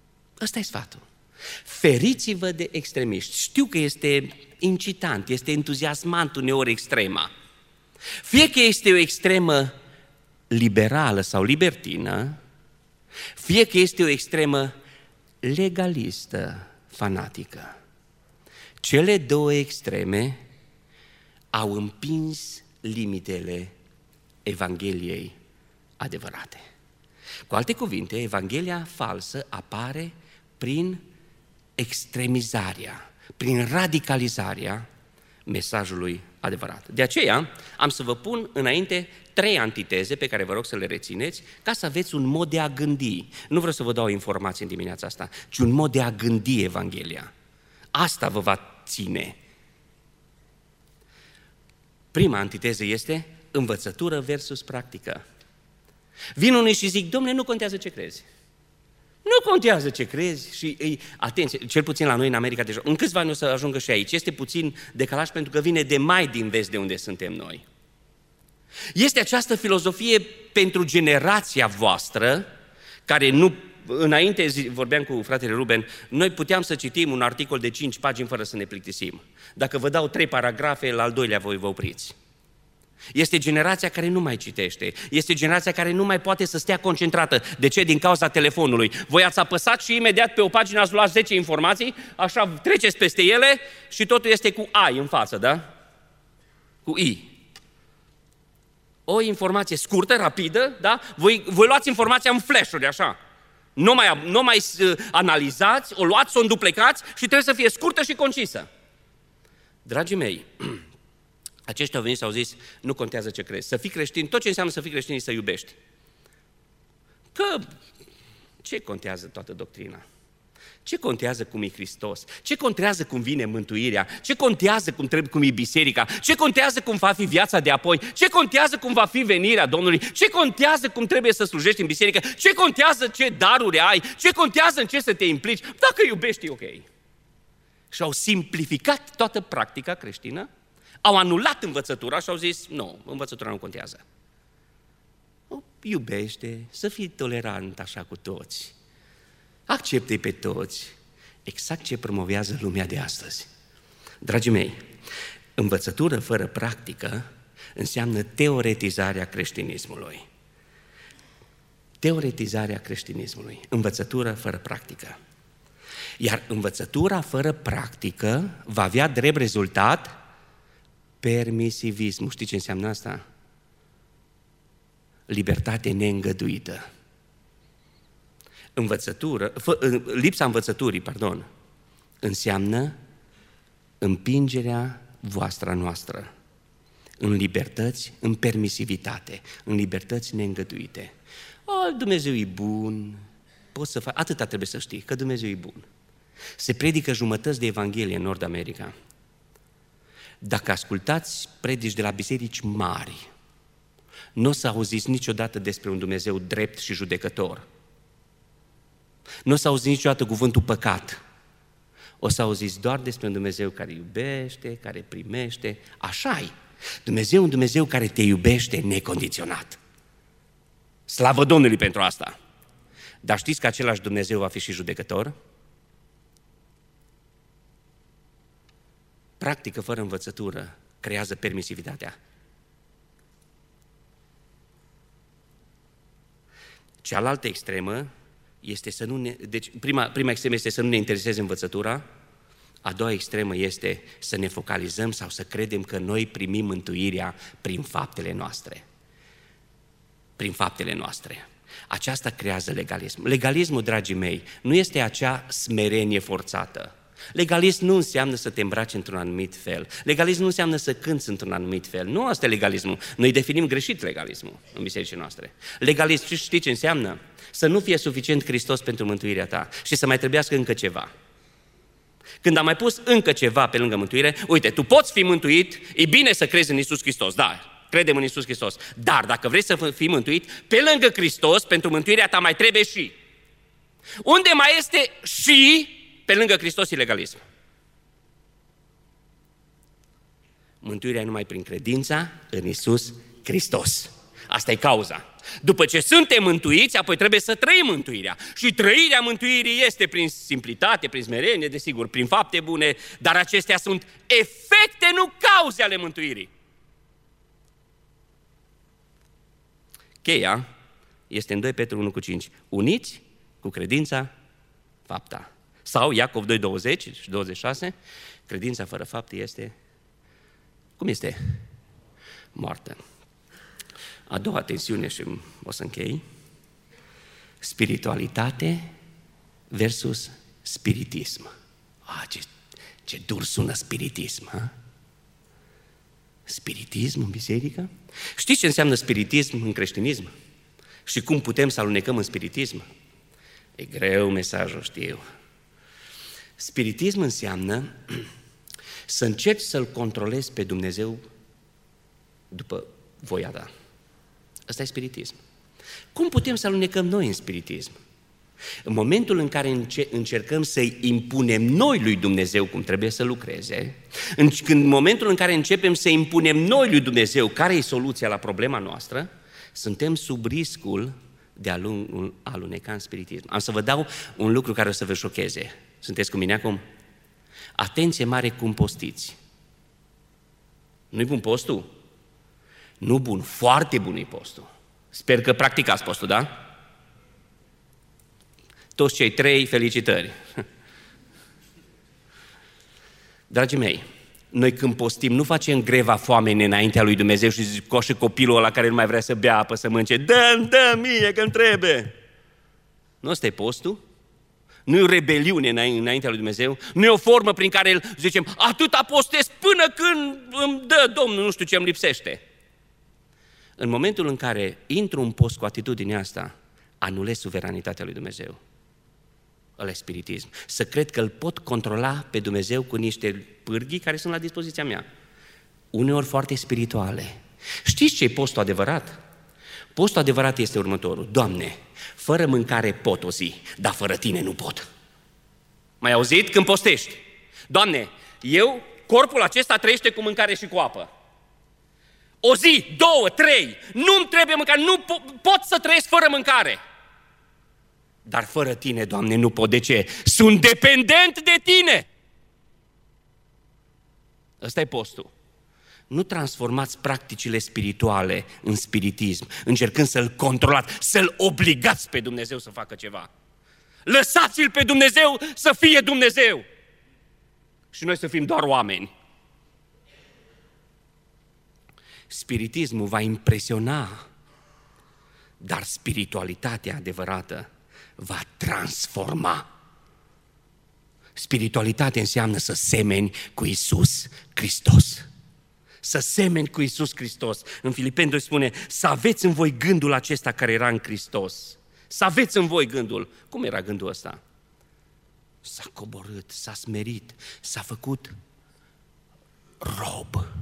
Ăsta e sfatul. Feriți-vă de extremiști. Știu că este incitant, este entuziasmant uneori extrema. Fie că este o extremă liberală sau libertină, fie că este o extremă legalistă, fanatică. Cele două extreme au împins limitele Evangheliei adevărate. Cu alte cuvinte, Evanghelia falsă apare prin extremizarea, prin radicalizarea mesajului adevărat. De aceea am să vă pun înainte 3 antiteze pe care vă rog să le rețineți ca să aveți un mod de a gândi. Nu vreau să vă dau informații în dimineața asta, ci un mod de a gândi Evanghelia. Asta vă va ține. Prima antiteză este învățătură versus practică. Vin unii și zic, dom'le, nu contează ce crezi. Nu contează ce crezi și, atenție, cel puțin la noi în America deja, în câțiva ani o să ajungă și aici, este puțin decalaj pentru că vine de mai din vest de unde suntem noi. Este această filozofie pentru generația voastră, care nu, înainte vorbeam cu fratele Ruben, noi puteam să citim un articol de 5 pagini fără să ne plictisim. Dacă vă dau 3 paragrafe, la al doilea voi vă opriți. Este generația care nu mai citește, este generația care nu mai poate să stea concentrată. De ce? Din cauza telefonului. Voi ați apăsat și imediat pe o pagină ați luat 10 informații, așa treceți peste ele și totul este cu I în față, da? Cu I. O informație scurtă, rapidă, da? Voi luați informația în flash-uri, așa. Nu mai analizați, o luați, o înduplecați și trebuie să fie scurtă și concisă. Dragii mei, aceștia au venit și au zis, nu contează ce crezi. Să fii creștin, tot ce înseamnă să fii creștin e să iubești. Că ce contează toată doctrina? Ce contează cum e Hristos? Ce contează cum vine mântuirea? Ce contează cum e biserica? Ce contează cum va fi viața de apoi? Ce contează cum va fi venirea Domnului? Ce contează cum trebuie să slujești în biserică? Ce contează ce daruri ai? Ce contează în ce să te implici? Dacă iubești, e ok. Și au simplificat toată practica creștină, au anulat învățătura și au zis, nu, învățătura nu contează. Iubește, să fii tolerant așa cu toți. Acceptă-i pe toți. Exact ce promovează lumea de astăzi. Dragii mei, învățătură fără practică înseamnă teoretizarea creștinismului. Teoretizarea creștinismului. Învățătură fără practică. Iar învățătura fără practică va avea drept rezultat permisivismul. Știi ce înseamnă asta? Libertate neîngăduită. Lipsa învățăturii, înseamnă împingerea voastră a noastră în libertăți, în permisivitate, în libertăți neîngăduite. Dumnezeu e bun, poți să faci, atâta trebuie să știi, că Dumnezeu e bun. Se predică jumătăți de Evanghelie în Nord-America. Dacă ascultați predici de la biserici mari, nu o să auziți niciodată despre un Dumnezeu drept și judecător. Nu o să auziți niciodată cuvântul păcat. O să auziți doar despre un Dumnezeu care iubește, care primește. Așa-i. Dumnezeu un Dumnezeu care te iubește necondiționat. Slavă Domnului pentru asta! Dar știți că același Dumnezeu va fi și judecător? Practică fără învățătură creează permisivitatea. Cealaltă extremă este să nu ne... Deci prima extremă este să nu ne intereseze învățătura, a doua extremă este să ne focalizăm sau să credem că noi primim mântuirea prin faptele noastre. Prin faptele noastre. Aceasta creează legalism. Legalismul, dragii mei, nu este acea smerenie forțată. Legalism nu înseamnă să te îmbraci într-un anumit fel. Legalism nu înseamnă să cânți într-un anumit fel. Nu asta e legalismul. Noi definim greșit legalismul în bisericile noastre. Legalism, știi ce înseamnă? Să nu fie suficient Hristos pentru mântuirea ta și să mai trebuiască încă ceva. Când am mai pus încă ceva pe lângă mântuire, uite, tu poți fi mântuit, e bine să crezi în Iisus Hristos, da, credem în Iisus Hristos. Dar dacă vrei să fii mântuit, pe lângă Hristos, pentru mântuirea ta mai trebuie și. Unde mai este și pe lângă Hristos e legalism? Mântuirea e numai prin credința în Iisus Hristos. Asta e cauza. După ce suntem mântuiți, apoi trebuie să trăim mântuirea. Și trăirea mântuirii este prin simplitate, prin smerenie, desigur, prin fapte bune, dar acestea sunt efecte, nu cauze ale mântuirii. Cheia este în 2 Petru 1,5. Uniți cu credința fapta. Sau Iacov 2,20 și 26. Credința fără fapte este... Cum este? Moartă. A doua tensiune și o să închei. Spiritualitate versus spiritism. Ce dur sună spiritism, ha? Spiritism în biserică? Știți ce înseamnă spiritism în creștinism? Și cum putem să alunecăm în spiritism? E greu mesajul, știu. Spiritism înseamnă să încerci să-L controlezi pe Dumnezeu după voia ta. Ăsta e spiritism. Cum putem să alunecăm noi în spiritism? În momentul în care încercăm să-i impunem noi lui Dumnezeu cum trebuie să lucreze, în momentul în care începem să impunem noi lui Dumnezeu care e soluția la problema noastră, suntem sub riscul de a aluneca în spiritism. Am să vă dau un lucru care o să vă șocheze. Sunteți cu mine acum? Atenție mare cum postiți. Nu-i bun postul? Nu bun, foarte bun e postul. Sper că practicați postul, da? Toți cei 3, felicitări! Dragii mei, noi când postim nu facem greva foamei înaintea lui Dumnezeu și coșe copilul ăla care nu mai vrea să bea apă, să mănânce. Dă mie că-mi trebuie! Nu ăsta e postul? Nu e o rebeliune înaintea lui Dumnezeu? Nu e o formă prin care zicem, atâta postez până când îmi dă Domnul nu știu ce îmi lipsește. În momentul în care intru în post cu atitudinea asta, anulez suveranitatea lui Dumnezeu. Ăla e spiritism. Să cred că îl pot controla pe Dumnezeu cu niște pârghii care sunt la dispoziția mea. Uneori foarte spirituale. Știți ce e postul adevărat? Postul adevărat este următorul. Doamne, fără mâncare pot o zi, dar fără Tine nu pot. M-ai auzit? Când postești. Doamne, corpul acesta trăiește cu mâncare și cu apă. O zi, 2, 3, nu-mi trebuie mâncare, nu pot să trăiesc fără mâncare. Dar fără Tine, Doamne, nu pot. De ce? Sunt dependent de Tine! Ăsta e postul. Nu transformați practicile spirituale în spiritism, încercând să-L controlați, să-L obligați pe Dumnezeu să facă ceva. Lăsați-L pe Dumnezeu să fie Dumnezeu! Și noi să fim doar oameni. Spiritismul va impresiona, dar spiritualitatea adevărată va transforma. Spiritualitatea înseamnă să semeni cu Iisus Hristos. Să semeni cu Iisus Hristos. În Filipeni 2 spune, să aveți în voi gândul acesta care era în Hristos. Să aveți în voi gândul. Cum era gândul ăsta? S-a coborât, s-a smerit, s-a făcut rob.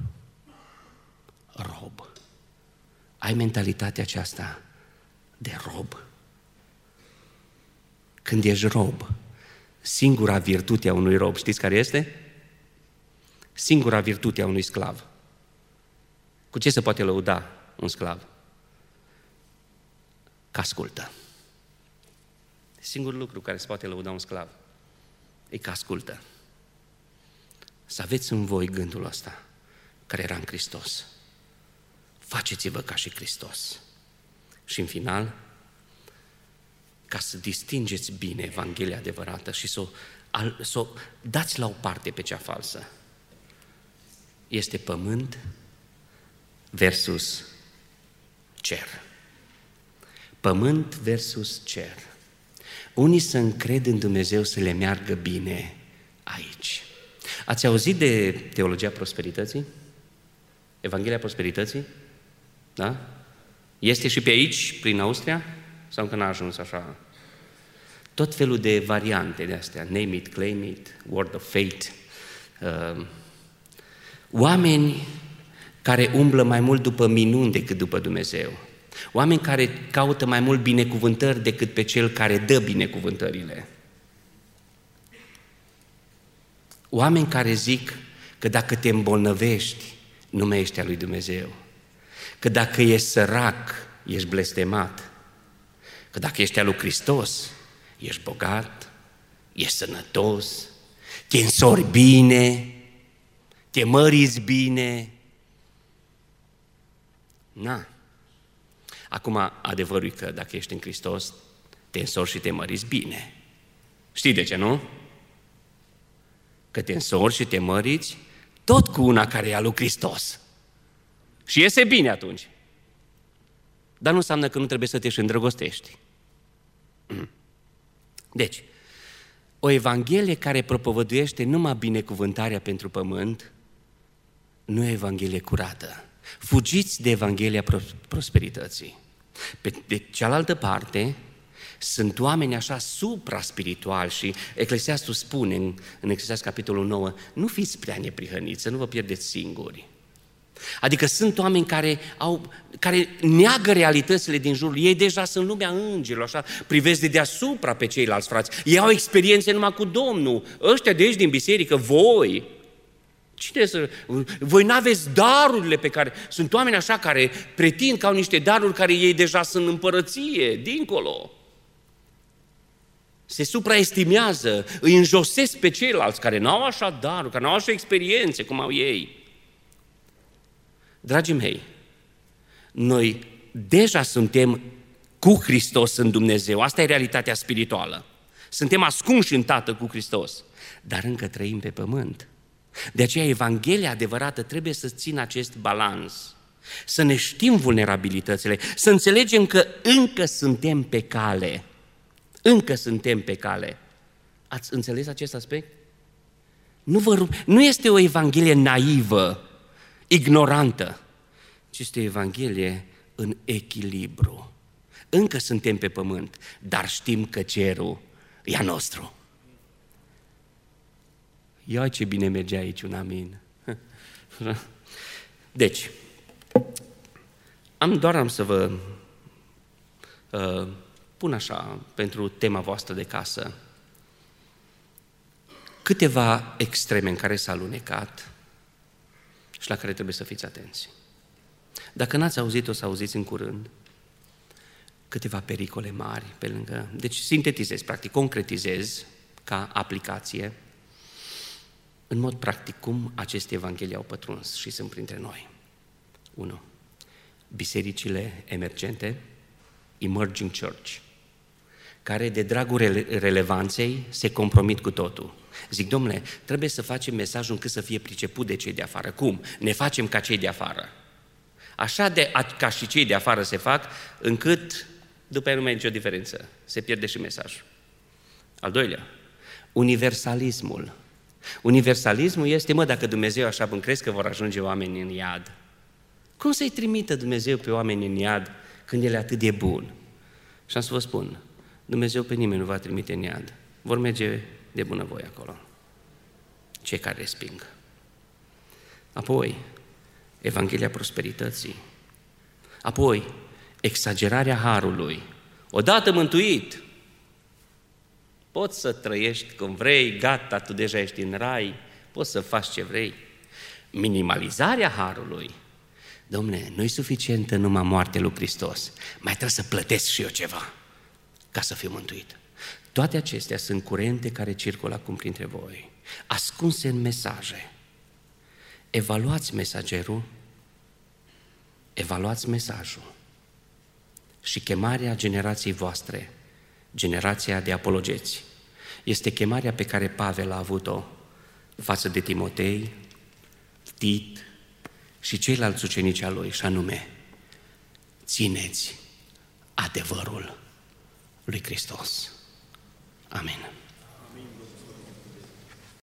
Rob. Ai mentalitatea aceasta de rob. Când ești rob, singura virtute a unui rob, știți care este? Singura virtute a unui sclav. Cu ce se poate lăuda un sclav? Că ascultă. Singurul lucru care se poate lăuda un sclav e că ascultă. Să aveți în voi gândul ăsta care era în Hristos. Faceți-vă ca și Hristos. Și în final, ca să distingeți bine Evanghelia adevărată și să o dați la o parte pe cea falsă, este pământ versus cer. Pământ versus cer. Unii se încred în Dumnezeu să le meargă bine aici. Ați auzit de teologia prosperității? Evanghelia prosperității? Da? Este și pe aici, prin Austria? Sau încă n-a ajuns așa? Tot felul de variante de astea, name it, claim it, word of fate. Oameni care umblă mai mult după minuni decât după Dumnezeu. Oameni care caută mai mult binecuvântări decât pe Cel care dă binecuvântările. Oameni care zic că dacă te îmbolnăvești, nu mai ești al lui Dumnezeu. Că dacă ești sărac, ești blestemat. Că dacă ești al lui Hristos, ești bogat, ești sănătos, te însori bine, te măriți bine. Na. Acum, adevărul e că dacă ești în Hristos, te însori și te măriți bine. Știi de ce, nu? Că te însori și te măriți tot cu una care e a lui Hristos. Și iese bine atunci. Dar nu înseamnă că nu trebuie să te și îndrăgostești. Deci, o Evanghelie care propovăduiește numai binecuvântarea pentru pământ, nu e Evanghelie curată. Fugiți de Evanghelia prosperității. Pe de cealaltă parte, sunt oameni așa supra-spirituali și Eclesiastul spune în Eclesiastul capitolul 9, nu fiți prea neprihăniți, să nu vă pierdeți singuri. Adică sunt oameni care neagă realitățile din jurul ei, deja sunt lumea îngerilor, așa, privesc de deasupra pe ceilalți frați. Ei au experiențe numai cu Domnul. Ăștia de aici din biserică, voi n-aveți darurile pe care... Sunt oameni așa care pretind că au niște daruri care ei deja sunt în împărăție, dincolo. Se supraestimează, îi înjosesc pe ceilalți care n-au așa daruri, care n-au așa experiențe cum au ei. Dragii mei, noi deja suntem cu Hristos în Dumnezeu, asta e realitatea spirituală. Suntem ascunși în Tatăl cu Hristos, dar încă trăim pe pământ. De aceea Evanghelia adevărată trebuie să țină acest balans, să ne știm vulnerabilitățile, să înțelegem că încă suntem pe cale. Încă suntem pe cale. Ați înțeles acest aspect? Nu este o Evanghelie naivă, ignorantă, ci este o Evanghelie în echilibru. Încă suntem pe pământ, dar știm că cerul e a nostru. Ia ce bine merge aici, un amin. Deci, am să vă pun așa, pentru tema voastră de casă, câteva extreme în care s-a alunecat și la care trebuie să fiți atenți. Dacă n-ați auzit, o să auziți în curând câteva pericole mari pe lângă... Deci sintetizez, practic, concretizez ca aplicație în mod practic cum aceste evanghelii au pătruns și sunt printre noi. 1. Bisericile emergente, emerging church, care de dragul relevanței se compromit cu totul. Zic, domnule, trebuie să facem mesajul încât să fie priceput de cei de afară. Cum? Ne facem ca cei de afară. Așa ca și cei de afară se fac, încât după aia nu mai e nicio diferență. Se pierde și mesajul. Al doilea, universalismul. Universalismul este, dacă Dumnezeu așa bun, crezi că vor ajunge oameni în iad? Cum să-i trimită Dumnezeu pe oameni în iad când El e atât de bun? Și am să vă spun, Dumnezeu pe nimeni nu va trimite în iad. Vor merge de bunăvoie acolo. Cei care resping. Apoi, Evanghelia prosperității. Apoi, exagerarea harului. Odată mântuit, poți să trăiești cum vrei, gata, tu deja ești în rai, poți să faci ce vrei. Minimalizarea harului. Dom'le, nu-i suficientă numai moartea lui Hristos, mai trebuie să plătesc și eu ceva ca să fiu mântuit. Toate acestea sunt curente care circulă acum printre voi, ascunse în mesaje. Evaluați mesagerul, evaluați mesajul și chemarea generației voastre, generația de apologeți, este chemarea pe care Pavel a avut-o față de Timotei, Tit și ceilalți ucenici al lui, și anume, țineți adevărul lui Hristos. Amin.